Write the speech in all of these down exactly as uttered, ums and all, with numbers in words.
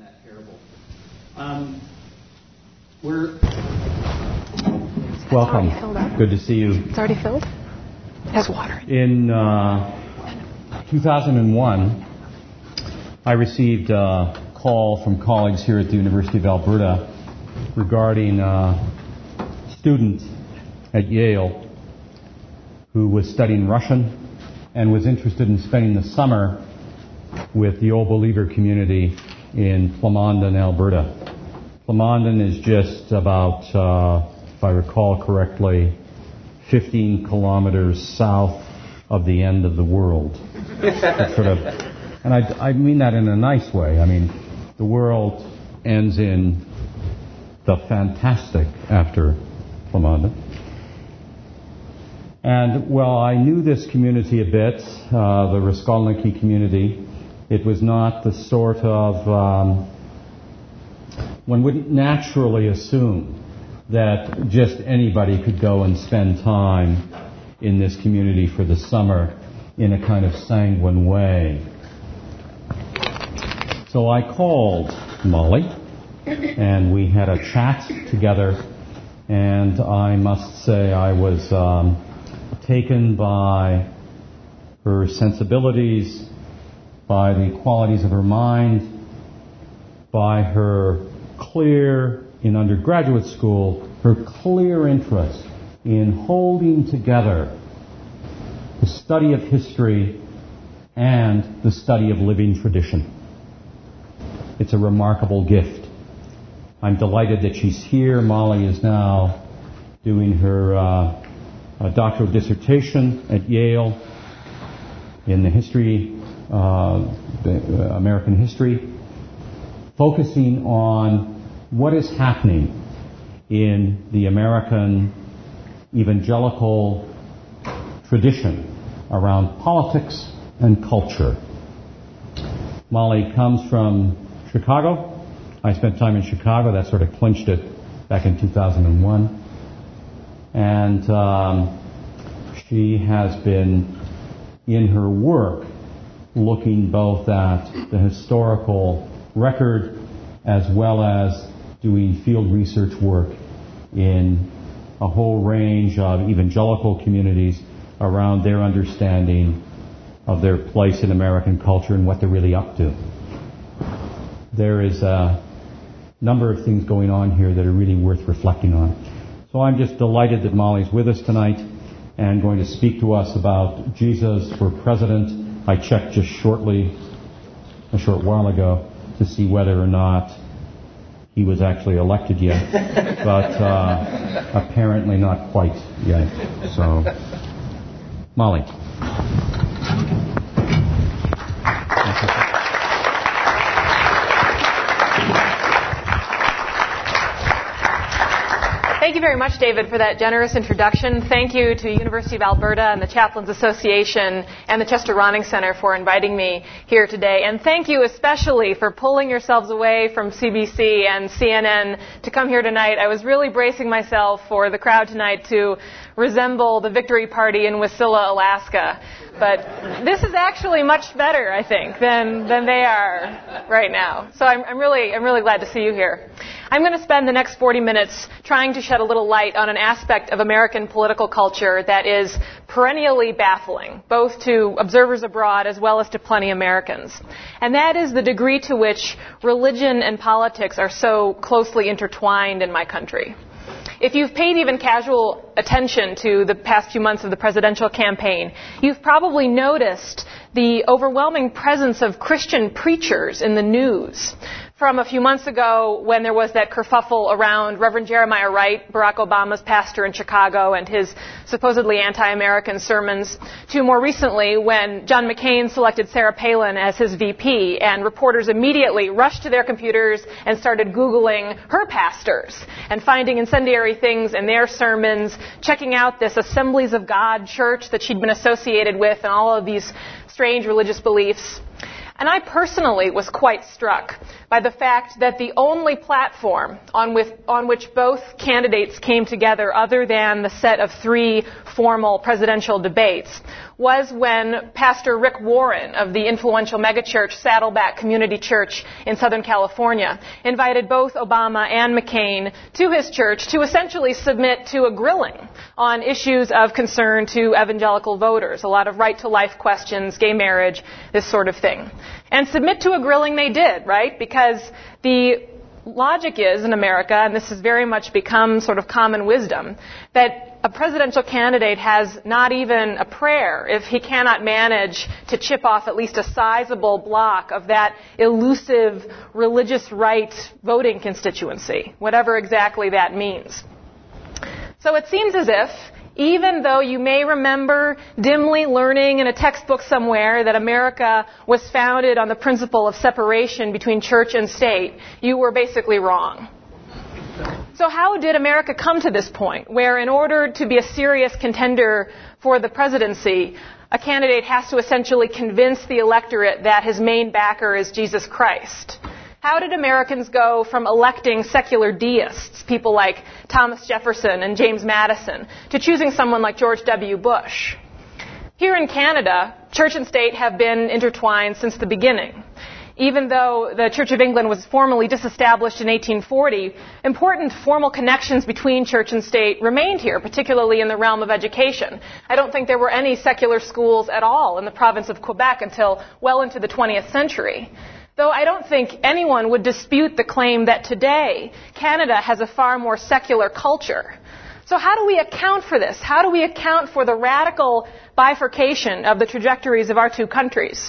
that terrible. Um, we're welcome. Good to see you. It's already filled? It has water. In uh, two thousand one, I received a call from colleagues here at the University of Alberta regarding a student at Yale who was studying Russian and was interested in spending the summer with the Old Believer community in Plamondon, Alberta. Plamondon is just about, uh, if I recall correctly, fifteen kilometers south of the end of the world. It's sort of, and I, I mean that in a nice way. I mean, the world ends in the fantastic after Plamondon. And, well, I knew this community a bit, uh, the Raskolniki community. It was not the sort of, um, one wouldn't naturally assume that just anybody could go and spend time in this community for the summer in a kind of sanguine way. So I called Molly, and we had a chat together, and I must say I was um, taken by her sensibilities, by the qualities of her mind, by her clear, in undergraduate school, her clear interest in holding together the study of history and the study of living tradition. It's a remarkable gift. I'm delighted that she's here. Molly is now doing her uh, a doctoral dissertation at Yale in the history, uh, the, uh, American history, focusing on what is happening in the American evangelical tradition around politics and culture. Molly comes from Chicago. I spent time in Chicago. That sort of clinched it back in two thousand one. And um, she has been, in her work, looking both at the historical record as well as doing field research work in a whole range of evangelical communities around their understanding of their place in American culture and what they're really up to. There is a number of things going on here that are really worth reflecting on. So I'm just delighted that Molly's with us tonight and going to speak to us about Jesus for President. I checked just shortly, a short while ago, to see whether or not he was actually elected yet, but uh, apparently not quite yet. So, Molly. Thank you very much, David, for that generous introduction. Thank you to University of Alberta and the Chaplains Association and the Chester Ronning Center for inviting me here today. And thank you especially for pulling yourselves away from C B C and C N N to come here tonight. I was really bracing myself for the crowd tonight to resemble the Victory Party in Wasilla, Alaska. But this is actually much better, I think, than than they are right now. So I'm, I'm really I'm really glad to see you here. I'm going to spend the next forty minutes trying to shed a little light on an aspect of American political culture that is perennially baffling, both to observers abroad as well as to plenty Americans. And that is the degree to which religion and politics are so closely intertwined in my country. If you've paid even casual attention to the past few months of the presidential campaign, you've probably noticed the overwhelming presence of Christian preachers in the news. From a few months ago when there was that kerfuffle around Reverend Jeremiah Wright, Barack Obama's pastor in Chicago, and his supposedly anti-American sermons, to more recently when John McCain selected Sarah Palin as his V P, and reporters immediately rushed to their computers and started Googling her pastors and finding incendiary things in their sermons, checking out this Assemblies of God church that she'd been associated with and all of these strange religious beliefs. And I personally was quite struck by the fact that the only platform on, with, on which both candidates came together, other than the set of three formal presidential debates, was when Pastor Rick Warren of the influential megachurch Saddleback Community Church in Southern California invited both Obama and McCain to his church to essentially submit to a grilling on issues of concern to evangelical voters, a lot of right-to-life questions, gay marriage, this sort of thing. And submit to a grilling they did, right? Because the logic is in America, and this has very much become sort of common wisdom, that a presidential candidate has not even a prayer if he cannot manage to chip off at least a sizable block of that elusive religious right voting constituency, whatever exactly that means. So it seems as if, even though you may remember dimly learning in a textbook somewhere that America was founded on the principle of separation between church and state, you were basically wrong. So how did America come to this point, where in order to be a serious contender for the presidency, a candidate has to essentially convince the electorate that his main backer is Jesus Christ? How did Americans go from electing secular deists, people like Thomas Jefferson and James Madison, to choosing someone like George W. Bush? Here in Canada, church and state have been intertwined since the beginning. Even though the Church of England was formally disestablished in eighteen forty, important formal connections between church and state remained here, particularly in the realm of education. I don't think there were any secular schools at all in the province of Quebec until well into the twentieth century. Though I don't think anyone would dispute the claim that today Canada has a far more secular culture. So how do we account for this? How do we account for the radical bifurcation of the trajectories of our two countries?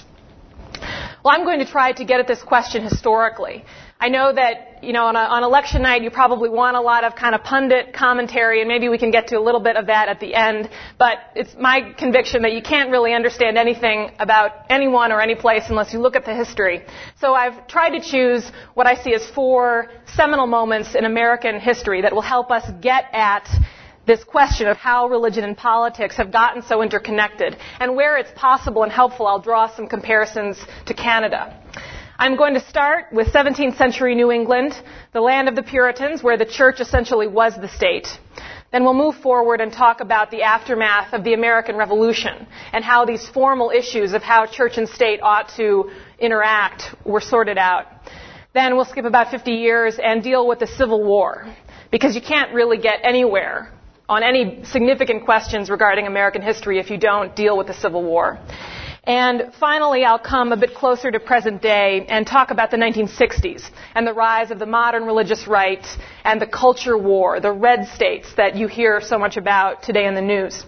Well, I'm going to try to get at this question historically. I know that, you know, on, a, on election night you probably want a lot of kind of pundit commentary, and maybe we can get to a little bit of that at the end, but it's my conviction that you can't really understand anything about anyone or any place unless you look at the history. So I've tried to choose what I see as four seminal moments in American history that will help us get at this question of how religion and politics have gotten so interconnected, and where it's possible and helpful, I'll draw some comparisons to Canada. I'm going to start with seventeenth century New England, the land of the Puritans, where the church essentially was the state. Then we'll move forward and talk about the aftermath of the American Revolution and how these formal issues of how church and state ought to interact were sorted out. Then we'll skip about fifty years and deal with the Civil War, because you can't really get anywhere on any significant questions regarding American history if you don't deal with the Civil War. And finally, I'll come a bit closer to present day and talk about the nineteen sixties and the rise of the modern religious right and the culture war, the red states that you hear so much about today in the news.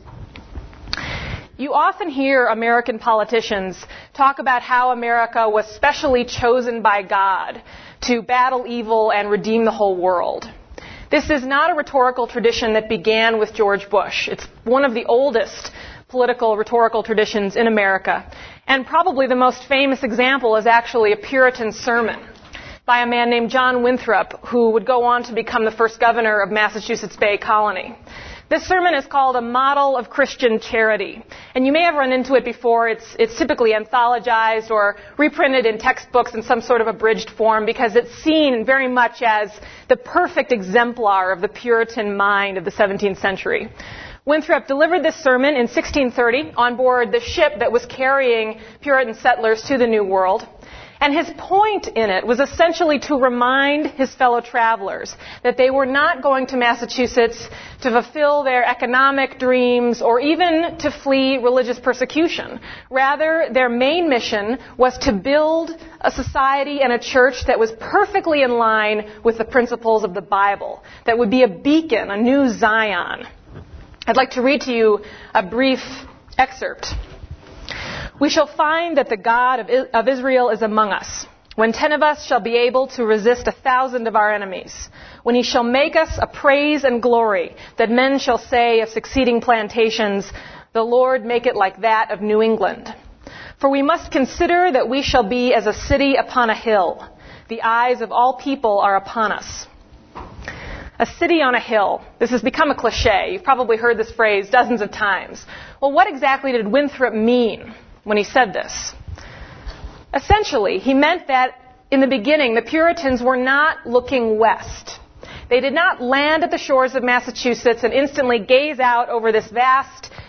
You often hear American politicians talk about how America was specially chosen by God to battle evil and redeem the whole world. This is not a rhetorical tradition that began with George Bush. It's one of the oldest political rhetorical traditions in America. And probably the most famous example is actually a Puritan sermon by a man named John Winthrop, who would go on to become the first governor of Massachusetts Bay Colony. This sermon is called A Model of Christian Charity. And you may have run into it before. It's, it's typically anthologized or reprinted in textbooks in some sort of abridged form because it's seen very much as the perfect exemplar of the Puritan mind of the seventeenth century. Winthrop delivered this sermon in sixteen thirty on board the ship that was carrying Puritan settlers to the New World. And his point in it was essentially to remind his fellow travelers that they were not going to Massachusetts to fulfill their economic dreams or even to flee religious persecution. Rather, their main mission was to build a society and a church that was perfectly in line with the principles of the Bible, that would be a beacon, a new Zion. I'd like to read to you a brief excerpt. We shall find that the God of Israel is among us, when ten of us shall be able to resist a thousand of our enemies, when he shall make us a praise and glory, that men shall say of succeeding plantations, the Lord make it like that of New England. For we must consider that we shall be as a city upon a hill. The eyes of all people are upon us. A city on a hill. This has become a cliche. You've probably heard this phrase dozens of times. Well, what exactly did Winthrop mean when he said this? Essentially, he meant that in the beginning, the Puritans were not looking west. They did not land at the shores of Massachusetts and instantly gaze out over this vast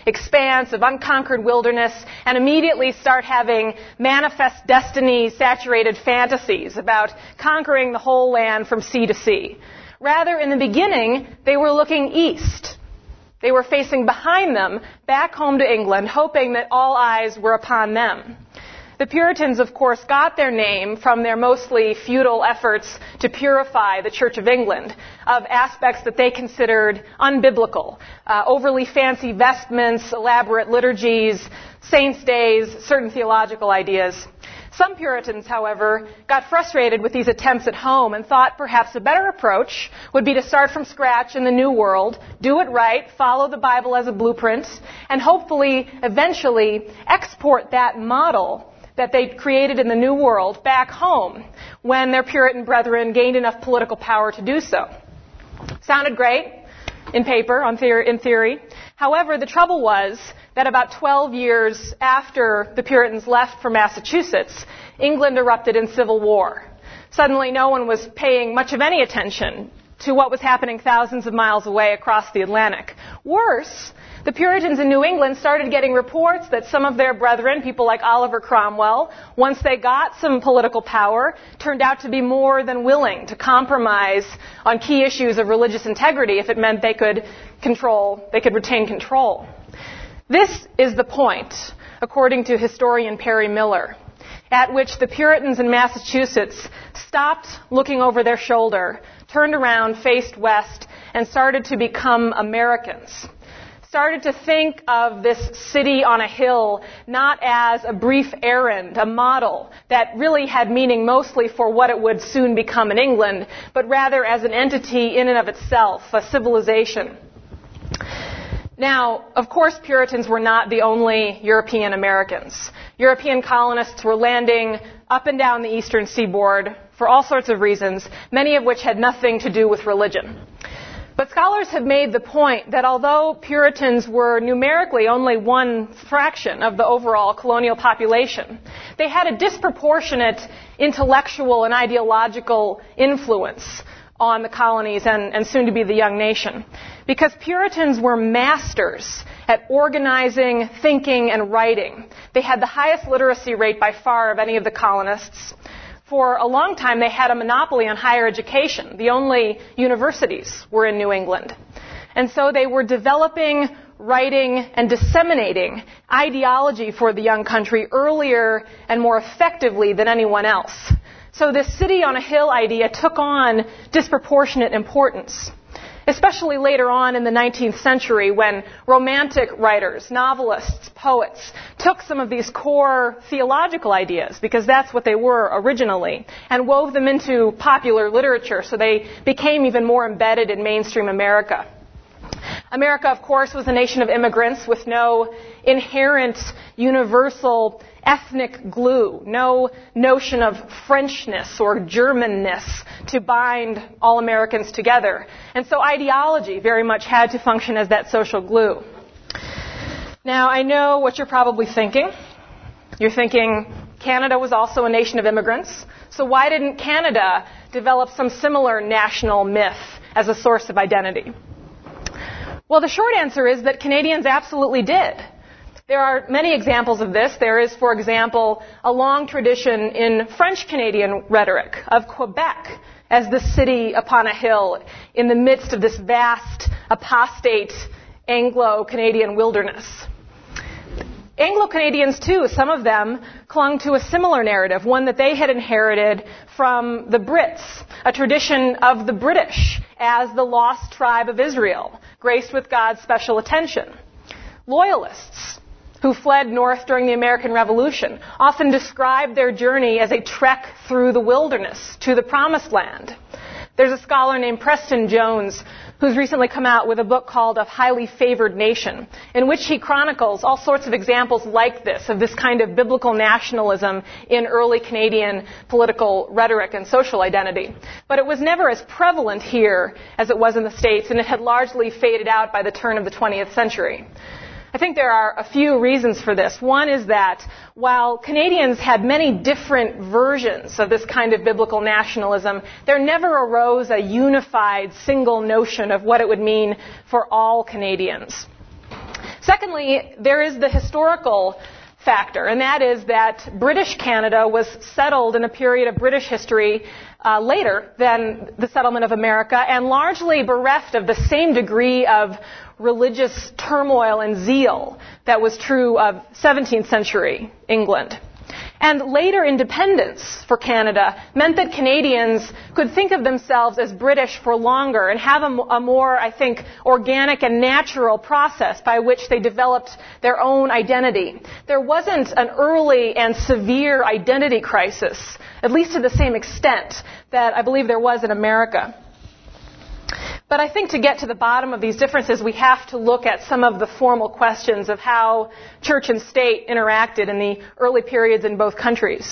expanse of unconquered wilderness and immediately start having manifest destiny saturated fantasies about conquering the whole land from sea to sea. Rather, in the beginning, they were looking east. They were facing behind them, back home to England, hoping that all eyes were upon them. The Puritans, of course, got their name from their mostly futile efforts to purify the Church of England of aspects that they considered unbiblical, uh, overly fancy vestments, elaborate liturgies, saints' days, certain theological ideas. Some Puritans, however, got frustrated with these attempts at home and thought perhaps a better approach would be to start from scratch in the New World, do it right, follow the Bible as a blueprint, and hopefully, eventually, export that model that they created in the New World back home when their Puritan brethren gained enough political power to do so. Sounded great in paper, on theory, in theory. However, the trouble was that about twelve years after the Puritans left for Massachusetts, England erupted in civil war. Suddenly, no one was paying much of any attention to what was happening thousands of miles away across the Atlantic. Worse, the Puritans in New England started getting reports that some of their brethren, people like Oliver Cromwell, once they got some political power, turned out to be more than willing to compromise on key issues of religious integrity if it meant they could control, they could retain control. This is the point, according to historian Perry Miller, at which the Puritans in Massachusetts stopped looking over their shoulder, turned around, faced west, and started to become Americans. Started to think of this city on a hill not as a brief errand, a model that really had meaning mostly for what it would soon become in England, but rather as an entity in and of itself, a civilization. Now, of course, Puritans were not the only European Americans. European colonists were landing up and down the eastern seaboard for all sorts of reasons, many of which had nothing to do with religion. But scholars have made the point that although Puritans were numerically only one fraction of the overall colonial population, they had a disproportionate intellectual and ideological influence on the colonies and, and soon to be the young nation. Because Puritans were masters at organizing, thinking, and writing. They had the highest literacy rate by far of any of the colonists. For a long time, they had a monopoly on higher education. The only universities were in New England. And so they were developing, writing, and disseminating ideology for the young country earlier and more effectively than anyone else. So this city on a hill idea took on disproportionate importance, especially later on in the nineteenth century when romantic writers, novelists, poets took some of these core theological ideas, because that's what they were originally, and wove them into popular literature so they became even more embedded in mainstream America. America, of course, was a nation of immigrants with no inherent universal ethnic glue, no notion of Frenchness or Germanness to bind all Americans together. And so ideology very much had to function as that social glue. Now, I know what you're probably thinking. You're thinking Canada was also a nation of immigrants, so why didn't Canada develop some similar national myth as a source of identity? Well, the short answer is that Canadians absolutely did. There are many examples of this. There is, for example, a long tradition in French-Canadian rhetoric of Quebec as the city upon a hill in the midst of this vast, apostate Anglo-Canadian wilderness. Anglo-Canadians, too, some of them clung to a similar narrative, one that they had inherited from the Brits, a tradition of the British as the lost tribe of Israel, graced with God's special attention. Loyalists, who fled north during the American Revolution, often described their journey as a trek through the wilderness to the Promised Land. There's a scholar named Preston Jones who's recently come out with a book called A Highly Favored Nation, in which he chronicles all sorts of examples like this, of this kind of biblical nationalism in early Canadian political rhetoric and social identity. But it was never as prevalent here as it was in the States, and it had largely faded out by the turn of the twentieth century. I think there are a few reasons for this. One is that while Canadians had many different versions of this kind of biblical nationalism, there never arose a unified single notion of what it would mean for all Canadians. Secondly, there is the historical factor, and that is that British Canada was settled in a period of British history uh, later than the settlement of America, and largely bereft of the same degree of religious turmoil and zeal that was true of seventeenth century England. And later independence for Canada meant that Canadians could think of themselves as British for longer and have a, a more, I think, organic and natural process by which they developed their own identity. There wasn't an early and severe identity crisis, at least to the same extent that I believe there was in America. But I think to get to the bottom of these differences, we have to look at some of the formal questions of how church and state interacted in the early periods in both countries.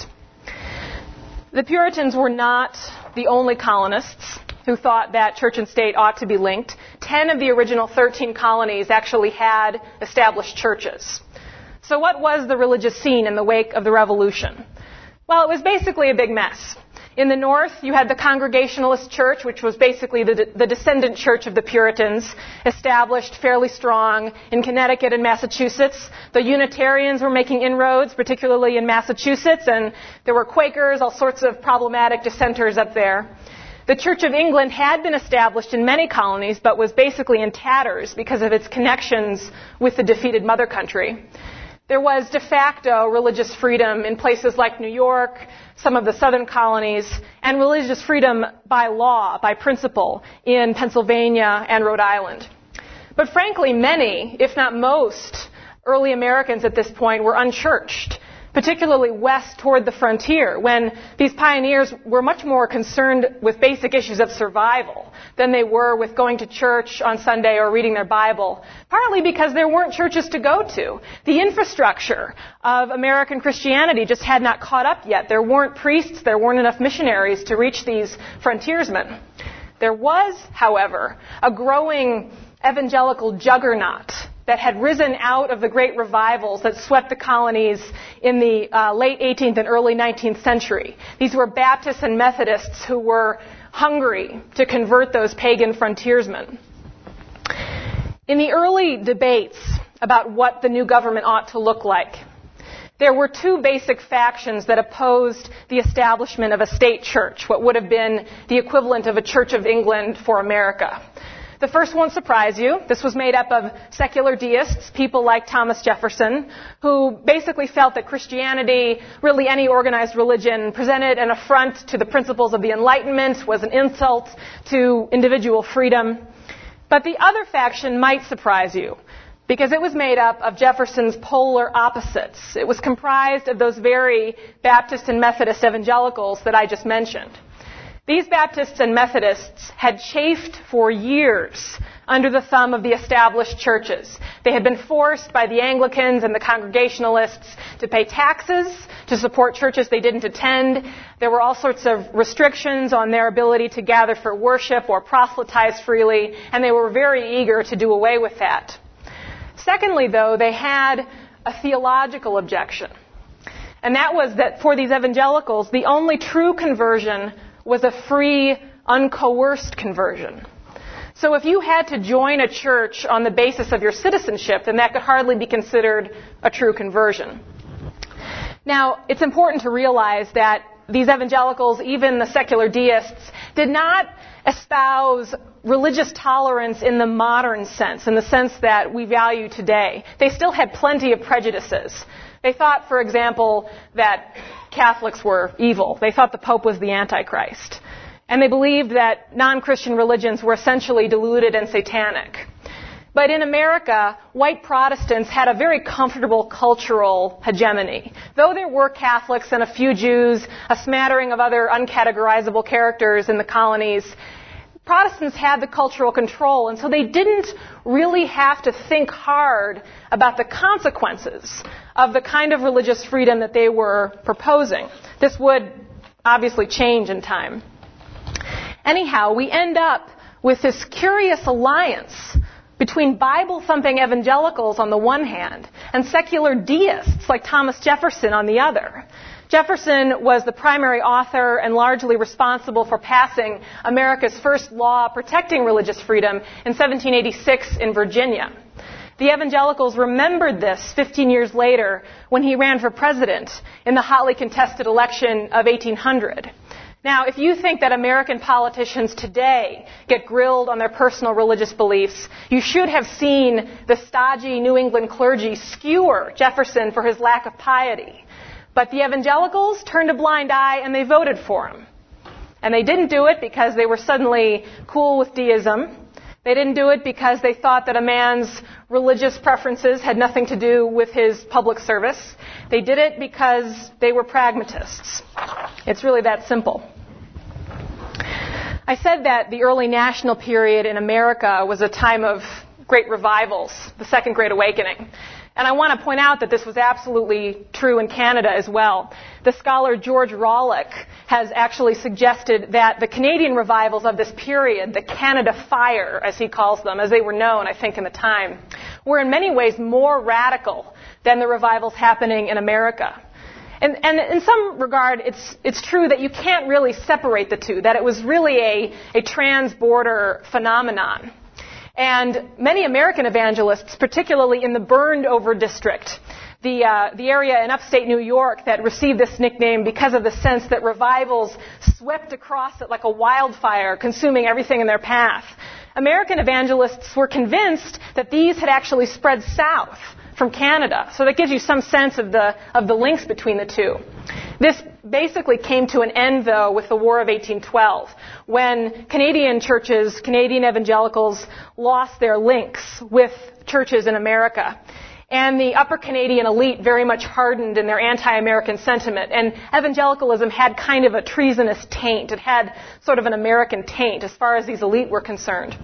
The Puritans were not the only colonists who thought that church and state ought to be linked. Ten of the original thirteen colonies actually had established churches. So what was the religious scene in the wake of the Revolution? Well, it was basically a big mess. In the north, you had the Congregationalist Church, which was basically the, the descendant church of the Puritans, established fairly strong in Connecticut and Massachusetts. The Unitarians were making inroads, particularly in Massachusetts, and there were Quakers, all sorts of problematic dissenters up there. The Church of England had been established in many colonies, but was basically in tatters because of its connections with the defeated mother country. There was de facto religious freedom in places like New York, some of the southern colonies, and religious freedom by law, by principle, in Pennsylvania and Rhode Island. But frankly, many, if not most, early Americans at this point were unchurched, particularly west toward the frontier, when these pioneers were much more concerned with basic issues of survival than they were with going to church on Sunday or reading their Bible, partly because there weren't churches to go to. The infrastructure of American Christianity just had not caught up yet. There weren't priests, there weren't enough missionaries to reach these frontiersmen. There was, however, a growing evangelical juggernaut that had risen out of the great revivals that swept the colonies in the uh, late eighteenth and early nineteenth century. These were Baptists and Methodists who were hungry to convert those pagan frontiersmen. In the early debates about what the new government ought to look like, there were two basic factions that opposed the establishment of a state church, what would have been the equivalent of a Church of England for America. The first won't surprise you. This was made up of secular deists, people like Thomas Jefferson, who basically felt that Christianity, really any organized religion, presented an affront to the principles of the Enlightenment, was an insult to individual freedom. But the other faction might surprise you, because it was made up of Jefferson's polar opposites. It was comprised of those very Baptist and Methodist evangelicals that I just mentioned. These Baptists and Methodists had chafed for years under the thumb of the established churches. They had been forced by the Anglicans and the Congregationalists to pay taxes to support churches they didn't attend. There were all sorts of restrictions on their ability to gather for worship or proselytize freely, and they were very eager to do away with that. Secondly, though, they had a theological objection. And that was that for these evangelicals, the only true conversion was a free, uncoerced conversion. So if you had to join a church on the basis of your citizenship, then that could hardly be considered a true conversion. Now, it's important to realize that these evangelicals, even the secular deists, did not espouse religious tolerance in the modern sense, in the sense that we value today. They still had plenty of prejudices. They thought, for example, that Catholics were evil. They thought the Pope was the Antichrist. And they believed that non-Christian religions were essentially deluded and satanic. But in America, white Protestants had a very comfortable cultural hegemony. Though there were Catholics and a few Jews, a smattering of other uncategorizable characters in the colonies, Protestants had the cultural control, and so they didn't really have to think hard about the consequences of the kind of religious freedom that they were proposing. This would obviously change in time. Anyhow, we end up with this curious alliance between Bible-thumping evangelicals on the one hand and secular deists like Thomas Jefferson on the other. Jefferson was the primary author and largely responsible for passing America's first law protecting religious freedom in seventeen eighty-six in Virginia. The evangelicals remembered this fifteen years later when he ran for president in the hotly contested election of eighteen hundred. Now, if you think that American politicians today get grilled on their personal religious beliefs, you should have seen the stodgy New England clergy skewer Jefferson for his lack of piety. But the evangelicals turned a blind eye and they voted for him. And they didn't do it because they were suddenly cool with deism. They didn't do it because they thought that a man's religious preferences had nothing to do with his public service. They did it because they were pragmatists. It's really that simple. I said that the early national period in America was a time of great revivals, the Second Great Awakening. And I want to point out that this was absolutely true in Canada as well. The scholar George Rawlick has actually suggested that the Canadian revivals of this period, the Canada Fire, as he calls them, as they were known, I think, in the time, were in many ways more radical than the revivals happening in America. And, and in some regard, it's, it's true that you can't really separate the two, that it was really a, a trans-border phenomenon. And many American evangelists, particularly in the burned-over district, the, uh, the area in upstate New York that received this nickname because of the sense that revivals swept across it like a wildfire, consuming everything in their path. American evangelists were convinced that these had actually spread south from Canada. So that gives you some sense of the, of the links between the two. This basically came to an end, though, with the War of eighteen twelve, when Canadian churches, Canadian evangelicals, lost their links with churches in America. And the upper Canadian elite very much hardened in their anti-American sentiment. And evangelicalism had kind of a treasonous taint. It had sort of an American taint as far as these elite were concerned.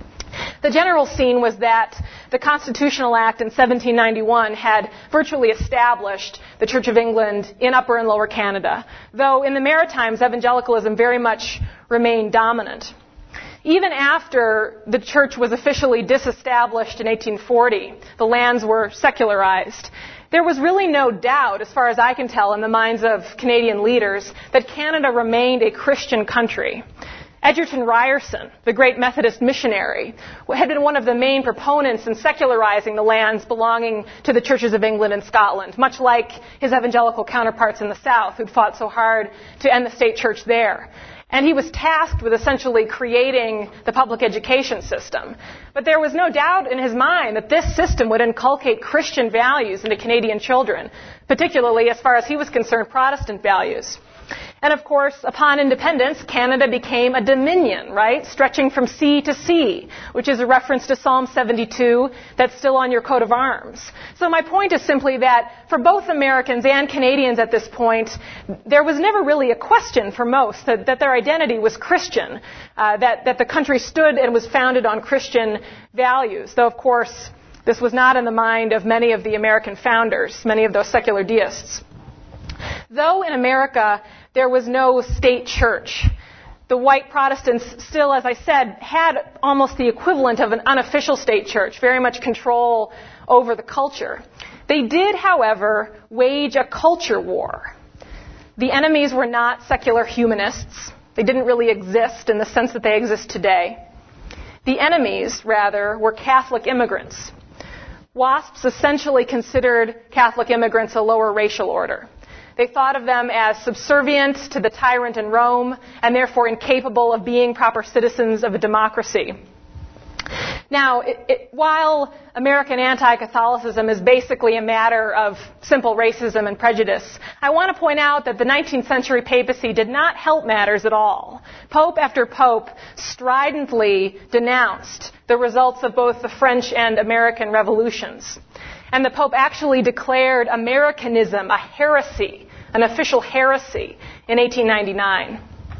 The general scene was that the Constitutional Act in seventeen ninety-one had virtually established the Church of England in Upper and Lower Canada, though in the Maritimes, evangelicalism very much remained dominant. Even after the church was officially disestablished in eighteen forty, the lands were secularized. There was really no doubt, as far as I can tell, in the minds of Canadian leaders, that Canada remained a Christian country. Egerton Ryerson, the great Methodist missionary, had been one of the main proponents in secularizing the lands belonging to the churches of England and Scotland, much like his evangelical counterparts in the South who'd fought so hard to end the state church there. And he was tasked with essentially creating the public education system. But there was no doubt in his mind that this system would inculcate Christian values into Canadian children, particularly as far as he was concerned, Protestant values. And of course, upon independence, Canada became a dominion, right? Stretching from sea to sea, which is a reference to Psalm seventy-two that's still on your coat of arms. So my point is simply that for both Americans and Canadians at this point, there was never really a question for most that, that their identity was Christian, uh, that, that the country stood and was founded on Christian values. Though, of course, this was not in the mind of many of the American founders, many of those secular deists. Though in America there was no state church, the white Protestants still, as I said, had almost the equivalent of an unofficial state church, very much control over the culture. They did, however, wage a culture war. The enemies were not secular humanists. They didn't really exist in the sense that they exist today. The enemies, rather, were Catholic immigrants. WASPs essentially considered Catholic immigrants a lower racial order. They thought of them as subservient to the tyrant in Rome and therefore incapable of being proper citizens of a democracy. Now, it, it, while American anti-Catholicism is basically a matter of simple racism and prejudice, I want to point out that the nineteenth century papacy did not help matters at all. Pope after pope stridently denounced the results of both the French and American revolutions. And the Pope actually declared Americanism a heresy, an official heresy, in eighteen ninety-nine.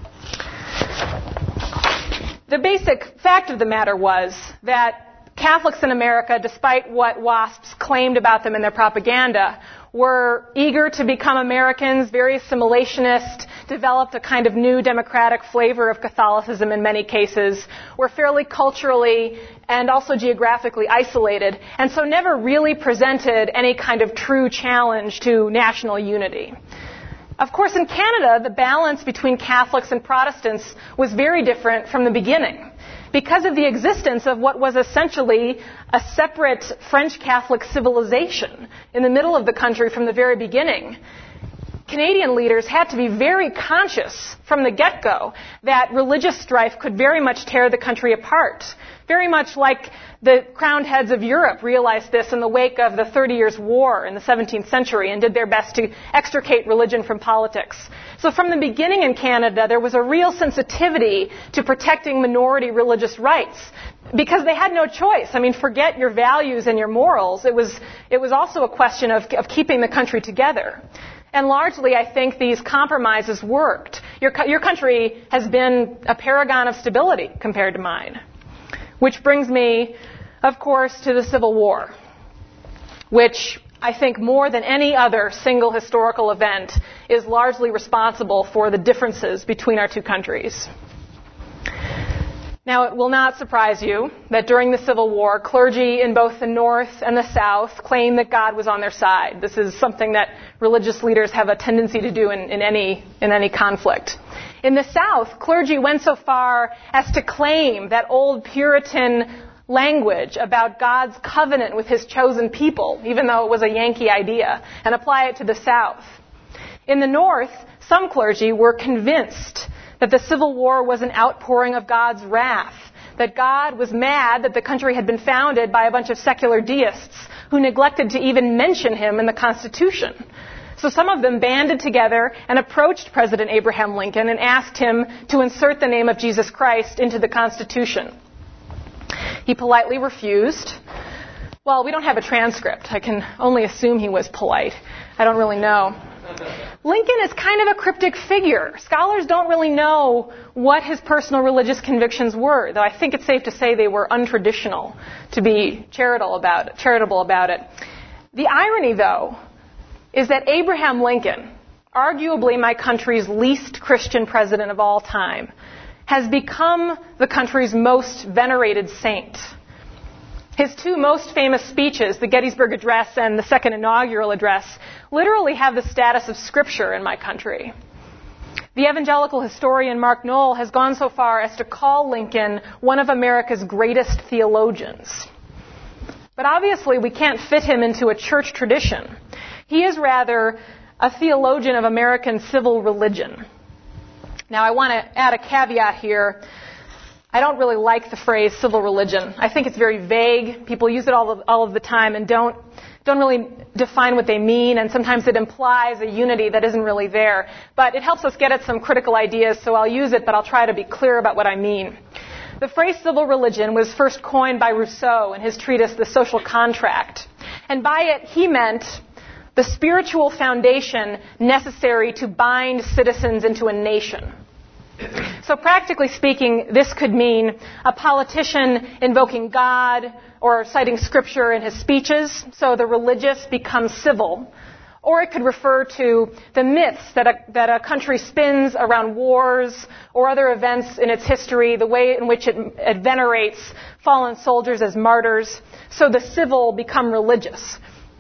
The basic fact of the matter was that Catholics in America, despite what WASPs claimed about them in their propaganda, were eager to become Americans, very assimilationist, developed a kind of new democratic flavor of Catholicism in many cases, were fairly culturally and also geographically isolated, and so never really presented any kind of true challenge to national unity. Of course, in Canada, the balance between Catholics and Protestants was very different from the beginning, because of the existence of what was essentially a separate French Catholic civilization in the middle of the country from the very beginning. Canadian leaders had to be very conscious from the get-go that religious strife could very much tear the country apart. Very much like the crowned heads of Europe realized this in the wake of the Thirty Years' War in the seventeenth century and did their best to extricate religion from politics. So from the beginning in Canada, there was a real sensitivity to protecting minority religious rights because they had no choice. I mean, forget your values and your morals. It was, it was also a question of, of keeping the country together. And largely, I think these compromises worked. Your, your country has been a paragon of stability compared to mine. Which brings me, of course, to the Civil War, which I think more than any other single historical event is largely responsible for the differences between our two countries. Now, it will not surprise you that during the Civil War, clergy in both the North and the South claimed that God was on their side. This is something that religious leaders have a tendency to do in, in any, in any conflict. In the South, clergy went so far as to claim that old Puritan language about God's covenant with His chosen people, even though it was a Yankee idea, and apply it to the South. In the North, some clergy were convinced that the Civil War was an outpouring of God's wrath, that God was mad that the country had been founded by a bunch of secular deists who neglected to even mention Him in the Constitution. So some of them banded together and approached President Abraham Lincoln and asked him to insert the name of Jesus Christ into the Constitution. He politely refused. Well, we don't have a transcript. I can only assume he was polite. I don't really know. Lincoln is kind of a cryptic figure. Scholars don't really know what his personal religious convictions were, though I think it's safe to say they were untraditional, to be charitable about it. Charitable about it. The irony, though, is that Abraham Lincoln, arguably my country's least Christian president of all time, has become the country's most venerated saint. His two most famous speeches, the Gettysburg Address and the Second Inaugural Address, literally have the status of scripture in my country. The evangelical historian Mark Knoll has gone so far as to call Lincoln one of America's greatest theologians. But obviously we can't fit him into a church tradition. He is rather a theologian of American civil religion. Now, I want to add a caveat here. I don't really like the phrase civil religion. I think it's very vague. People use it all of, all of the time and don't, don't really define what they mean, and sometimes it implies a unity that isn't really there. But it helps us get at some critical ideas, so I'll use it, but I'll try to be clear about what I mean. The phrase civil religion was first coined by Rousseau in his treatise, The Social Contract. And by it, he meant the spiritual foundation necessary to bind citizens into a nation. So practically speaking, this could mean a politician invoking God or citing scripture in his speeches, so the religious becomes civil. Or it could refer to the myths that a, that a country spins around wars or other events in its history, the way in which it, it venerates fallen soldiers as martyrs, so the civil become religious.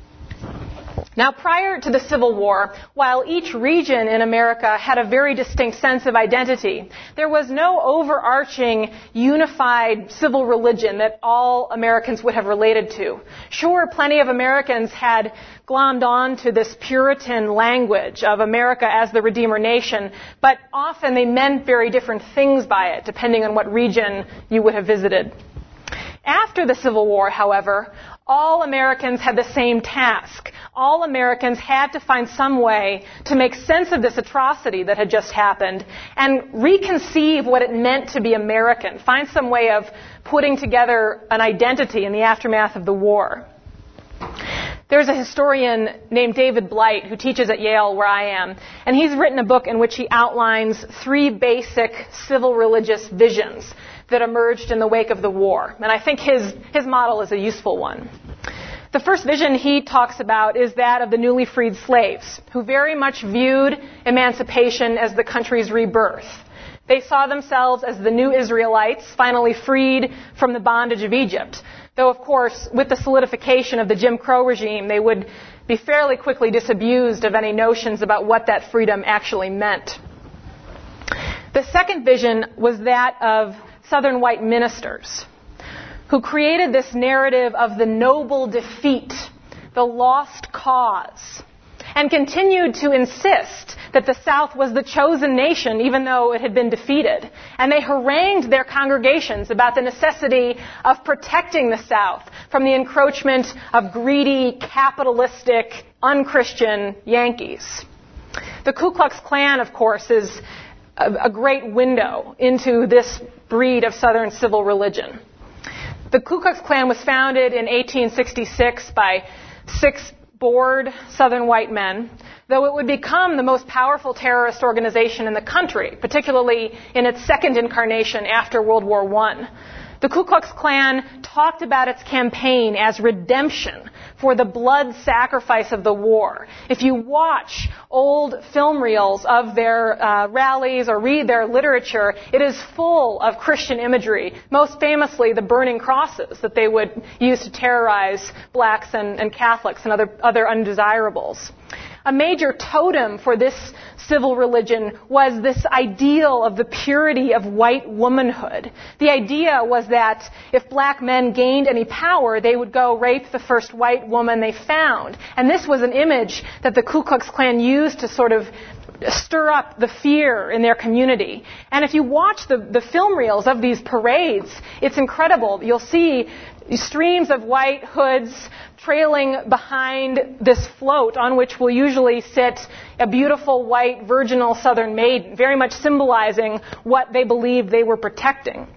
Now, prior to the Civil War, while each region in America had a very distinct sense of identity, there was no overarching, unified civil religion that all Americans would have related to. Sure, plenty of Americans had glommed on to this Puritan language of America as the Redeemer Nation, but often they meant very different things by it, depending on what region you would have visited. After the Civil War, however, all Americans had the same task. All Americans had to find some way to make sense of this atrocity that had just happened and reconceive what it meant to be American, find some way of putting together an identity in the aftermath of the war. There's a historian named David Blight who teaches at Yale, where I am, and he's written a book in which he outlines three basic civil religious visions that emerged in the wake of the war. And I think his, his model is a useful one. The first vision he talks about is that of the newly freed slaves, who very much viewed emancipation as the country's rebirth. They saw themselves as the new Israelites, finally freed from the bondage of Egypt. Though, of course, with the solidification of the Jim Crow regime, they would be fairly quickly disabused of any notions about what that freedom actually meant. The second vision was that of Southern white ministers who created this narrative of the noble defeat, the lost cause, and continued to insist that the South was the chosen nation even though it had been defeated. And they harangued their congregations about the necessity of protecting the South from the encroachment of greedy, capitalistic, unchristian Yankees. The Ku Klux Klan, of course, is a, a great window into this breed of Southern civil religion. The Ku Klux Klan was founded in eighteen sixty-six by six bored Southern white men, though it would become the most powerful terrorist organization in the country, particularly in its second incarnation after World War One. The Ku Klux Klan talked about its campaign as redemption for the blood sacrifice of the war. If you watch old film reels of their uh, rallies or read their literature, it is full of Christian imagery, most famously the burning crosses that they would use to terrorize blacks and, and Catholics and other, other undesirables. A major totem for this civil religion was this ideal of the purity of white womanhood. The idea was that if black men gained any power, they would go rape the first white woman they found. And this was an image that the Ku Klux Klan used to sort of stir up the fear in their community. And if you watch the, the film reels of these parades, it's incredible. You'll see streams of white hoods trailing behind this float on which will usually sit a beautiful white virginal Southern maiden, very much symbolizing what they believed they were protecting.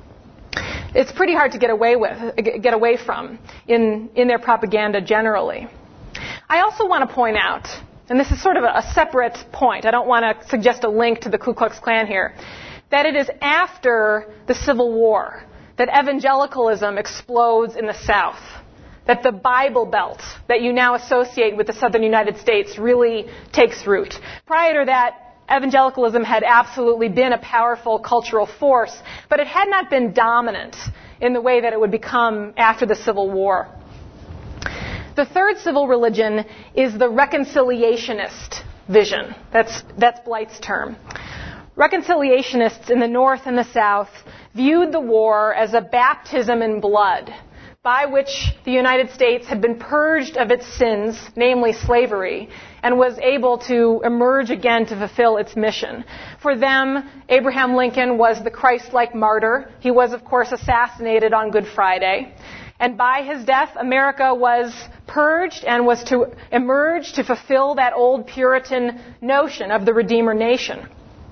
It's pretty hard to get away with, get away from in, in their propaganda generally. I also want to point out, and this is sort of a, a separate point, I don't want to suggest a link to the Ku Klux Klan here, that it is after the Civil War that evangelicalism explodes in the South, that the Bible Belt that you now associate with the southern United States really takes root. Prior to that, evangelicalism had absolutely been a powerful cultural force, but it had not been dominant in the way that it would become after the Civil War. The third civil religion is the reconciliationist vision. That's, that's Blight's term. Reconciliationists in the North and the South viewed the war as a baptism in blood by which the United States had been purged of its sins, namely slavery, and was able to emerge again to fulfill its mission. For them, Abraham Lincoln was the Christ-like martyr. He was, of course, assassinated on Good Friday. And by his death, America was purged and was to emerge to fulfill that old Puritan notion of the Redeemer nation.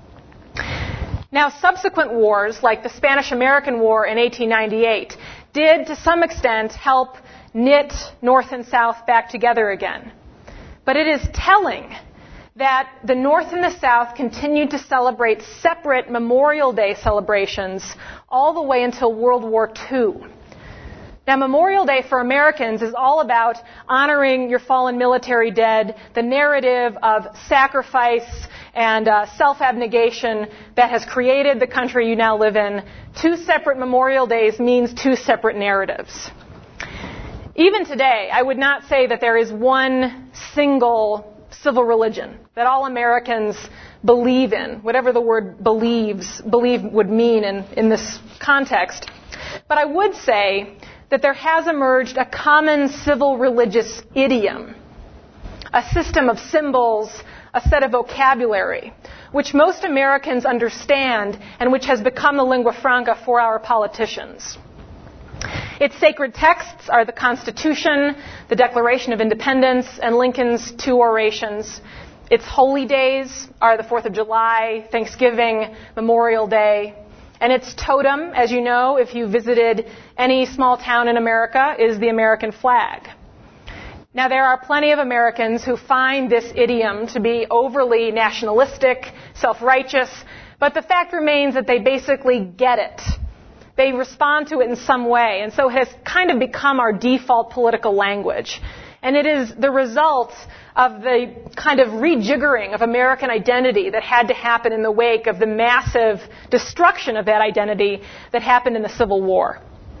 Now, subsequent wars, like the Spanish-American War in eighteen ninety-eight, did, to some extent, help knit North and South back together again. But it is telling that the North and the South continued to celebrate separate Memorial Day celebrations all the way until World War Two. Now, Memorial Day for Americans is all about honoring your fallen military dead, the narrative of sacrifice and uh, self-abnegation that has created the country you now live in. Two separate Memorial Days means two separate narratives. Even today, I would not say that there is one single civil religion that all Americans believe in, whatever the word believes, believe would mean in, in this context. But I would say that there has emerged a common civil religious idiom, a system of symbols, a set of vocabulary, which most Americans understand and which has become the lingua franca for our politicians. Its sacred texts are the Constitution, the Declaration of Independence, and Lincoln's two orations. Its holy days are the fourth of July, Thanksgiving, Memorial Day. And its totem, as you know, if you visited any small town in America, is the American flag. Now, there are plenty of Americans who find this idiom to be overly nationalistic, self-righteous, but the fact remains that they basically get it. They respond to it in some way, and so it has kind of become our default political language. And it is the result of the kind of rejiggering of American identity that had to happen in the wake of the massive destruction of that identity that happened in the Civil War.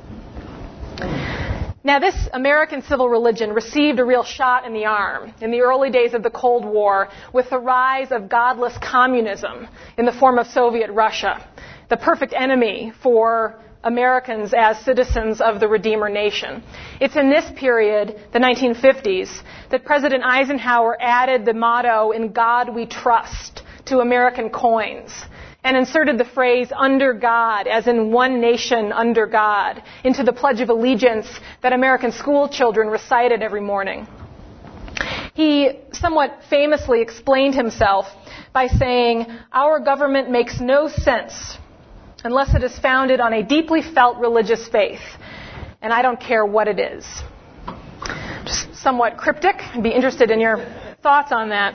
Now, this American civil religion received a real shot in the arm in the early days of the Cold War with the rise of godless communism in the form of Soviet Russia. the perfect enemy for Americans as citizens of the Redeemer nation. It's in this period, the nineteen fifties, that President Eisenhower added the motto, "In God we trust," to American coins, and inserted the phrase, "under God," as in one nation under God, into the Pledge of Allegiance that American school children recited every morning. He somewhat famously explained himself by saying, "Our government makes no sense unless it is founded on a deeply felt religious faith, and I don't care what it is." Just somewhat cryptic. I'd be interested in your thoughts on that.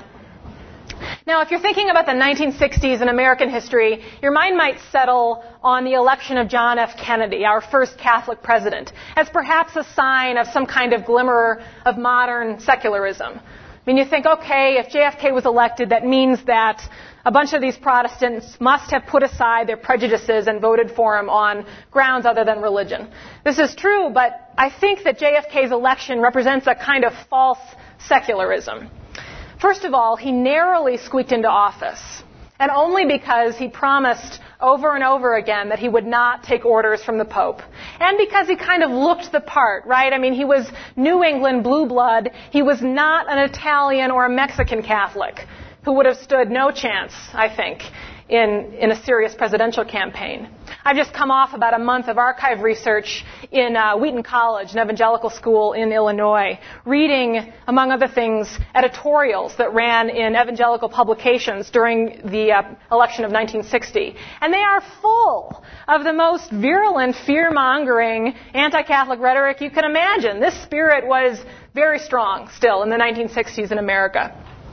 Now, if you're thinking about the nineteen sixties in American history, your mind might settle on the election of John F. Kennedy, our first Catholic president, as perhaps a sign of some kind of glimmer of modern secularism. I mean, you think, okay, if J F K was elected, that means that a bunch of these Protestants must have put aside their prejudices and voted for him on grounds other than religion. This is true, but I think that J F K's election represents a kind of false secularism. First of all, he narrowly squeaked into office, and only because he promised over and over again that he would not take orders from the Pope. And because he kind of looked the part, right? I mean, he was New England blue blood. He was not an Italian or a Mexican Catholic who would have stood no chance, I think, in, in a serious presidential campaign. I've just come off about a month of archive research in uh, Wheaton College, an evangelical school in Illinois, reading, among other things, editorials that ran in evangelical publications during the uh, election of nineteen sixty. And they are full of the most virulent, fear-mongering, anti-Catholic rhetoric you can imagine. This spirit was very strong still in the nineteen sixties in America.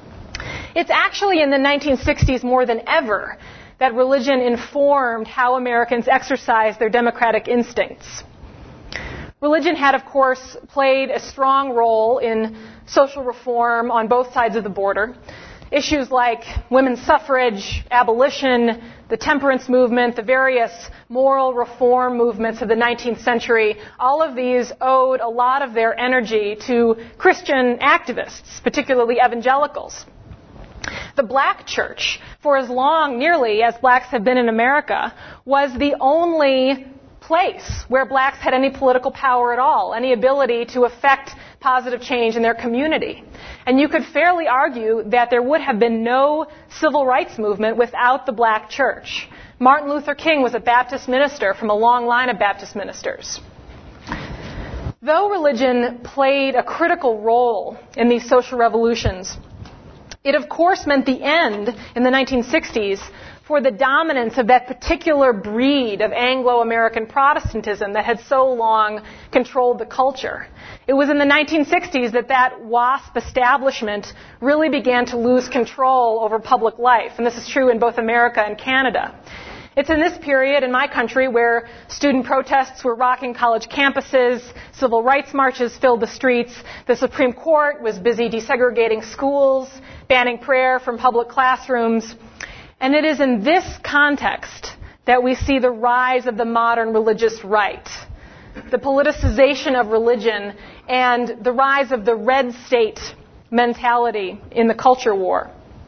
It's actually in the nineteen sixties more than ever that religion informed how Americans exercised their democratic instincts. Religion had, of course, played a strong role in social reform on both sides of the border. Issues like women's suffrage, abolition, the temperance movement, the various moral reform movements of the nineteenth century, all of these owed a lot of their energy to Christian activists, particularly evangelicals. The black church, for as long, nearly, as blacks have been in America, was the only place where blacks had any political power at all, any ability to affect positive change in their community. And you could fairly argue that there would have been no civil rights movement without the black church. Martin Luther King was a Baptist minister from a long line of Baptist ministers. Though religion played a critical role in these social revolutions, it, of course, meant the end, in the nineteen sixties, for the dominance of that particular breed of Anglo-American Protestantism that had so long controlled the culture. It was in the nineteen sixties that that WASP establishment really began to lose control over public life, and this is true in both America and Canada. It's in this period in my country where student protests were rocking college campuses, civil rights marches filled the streets, the Supreme Court was busy desegregating schools, banning prayer from public classrooms. And it is in this context that we see the rise of the modern religious right, the politicization of religion, and the rise of the red state mentality in the culture war.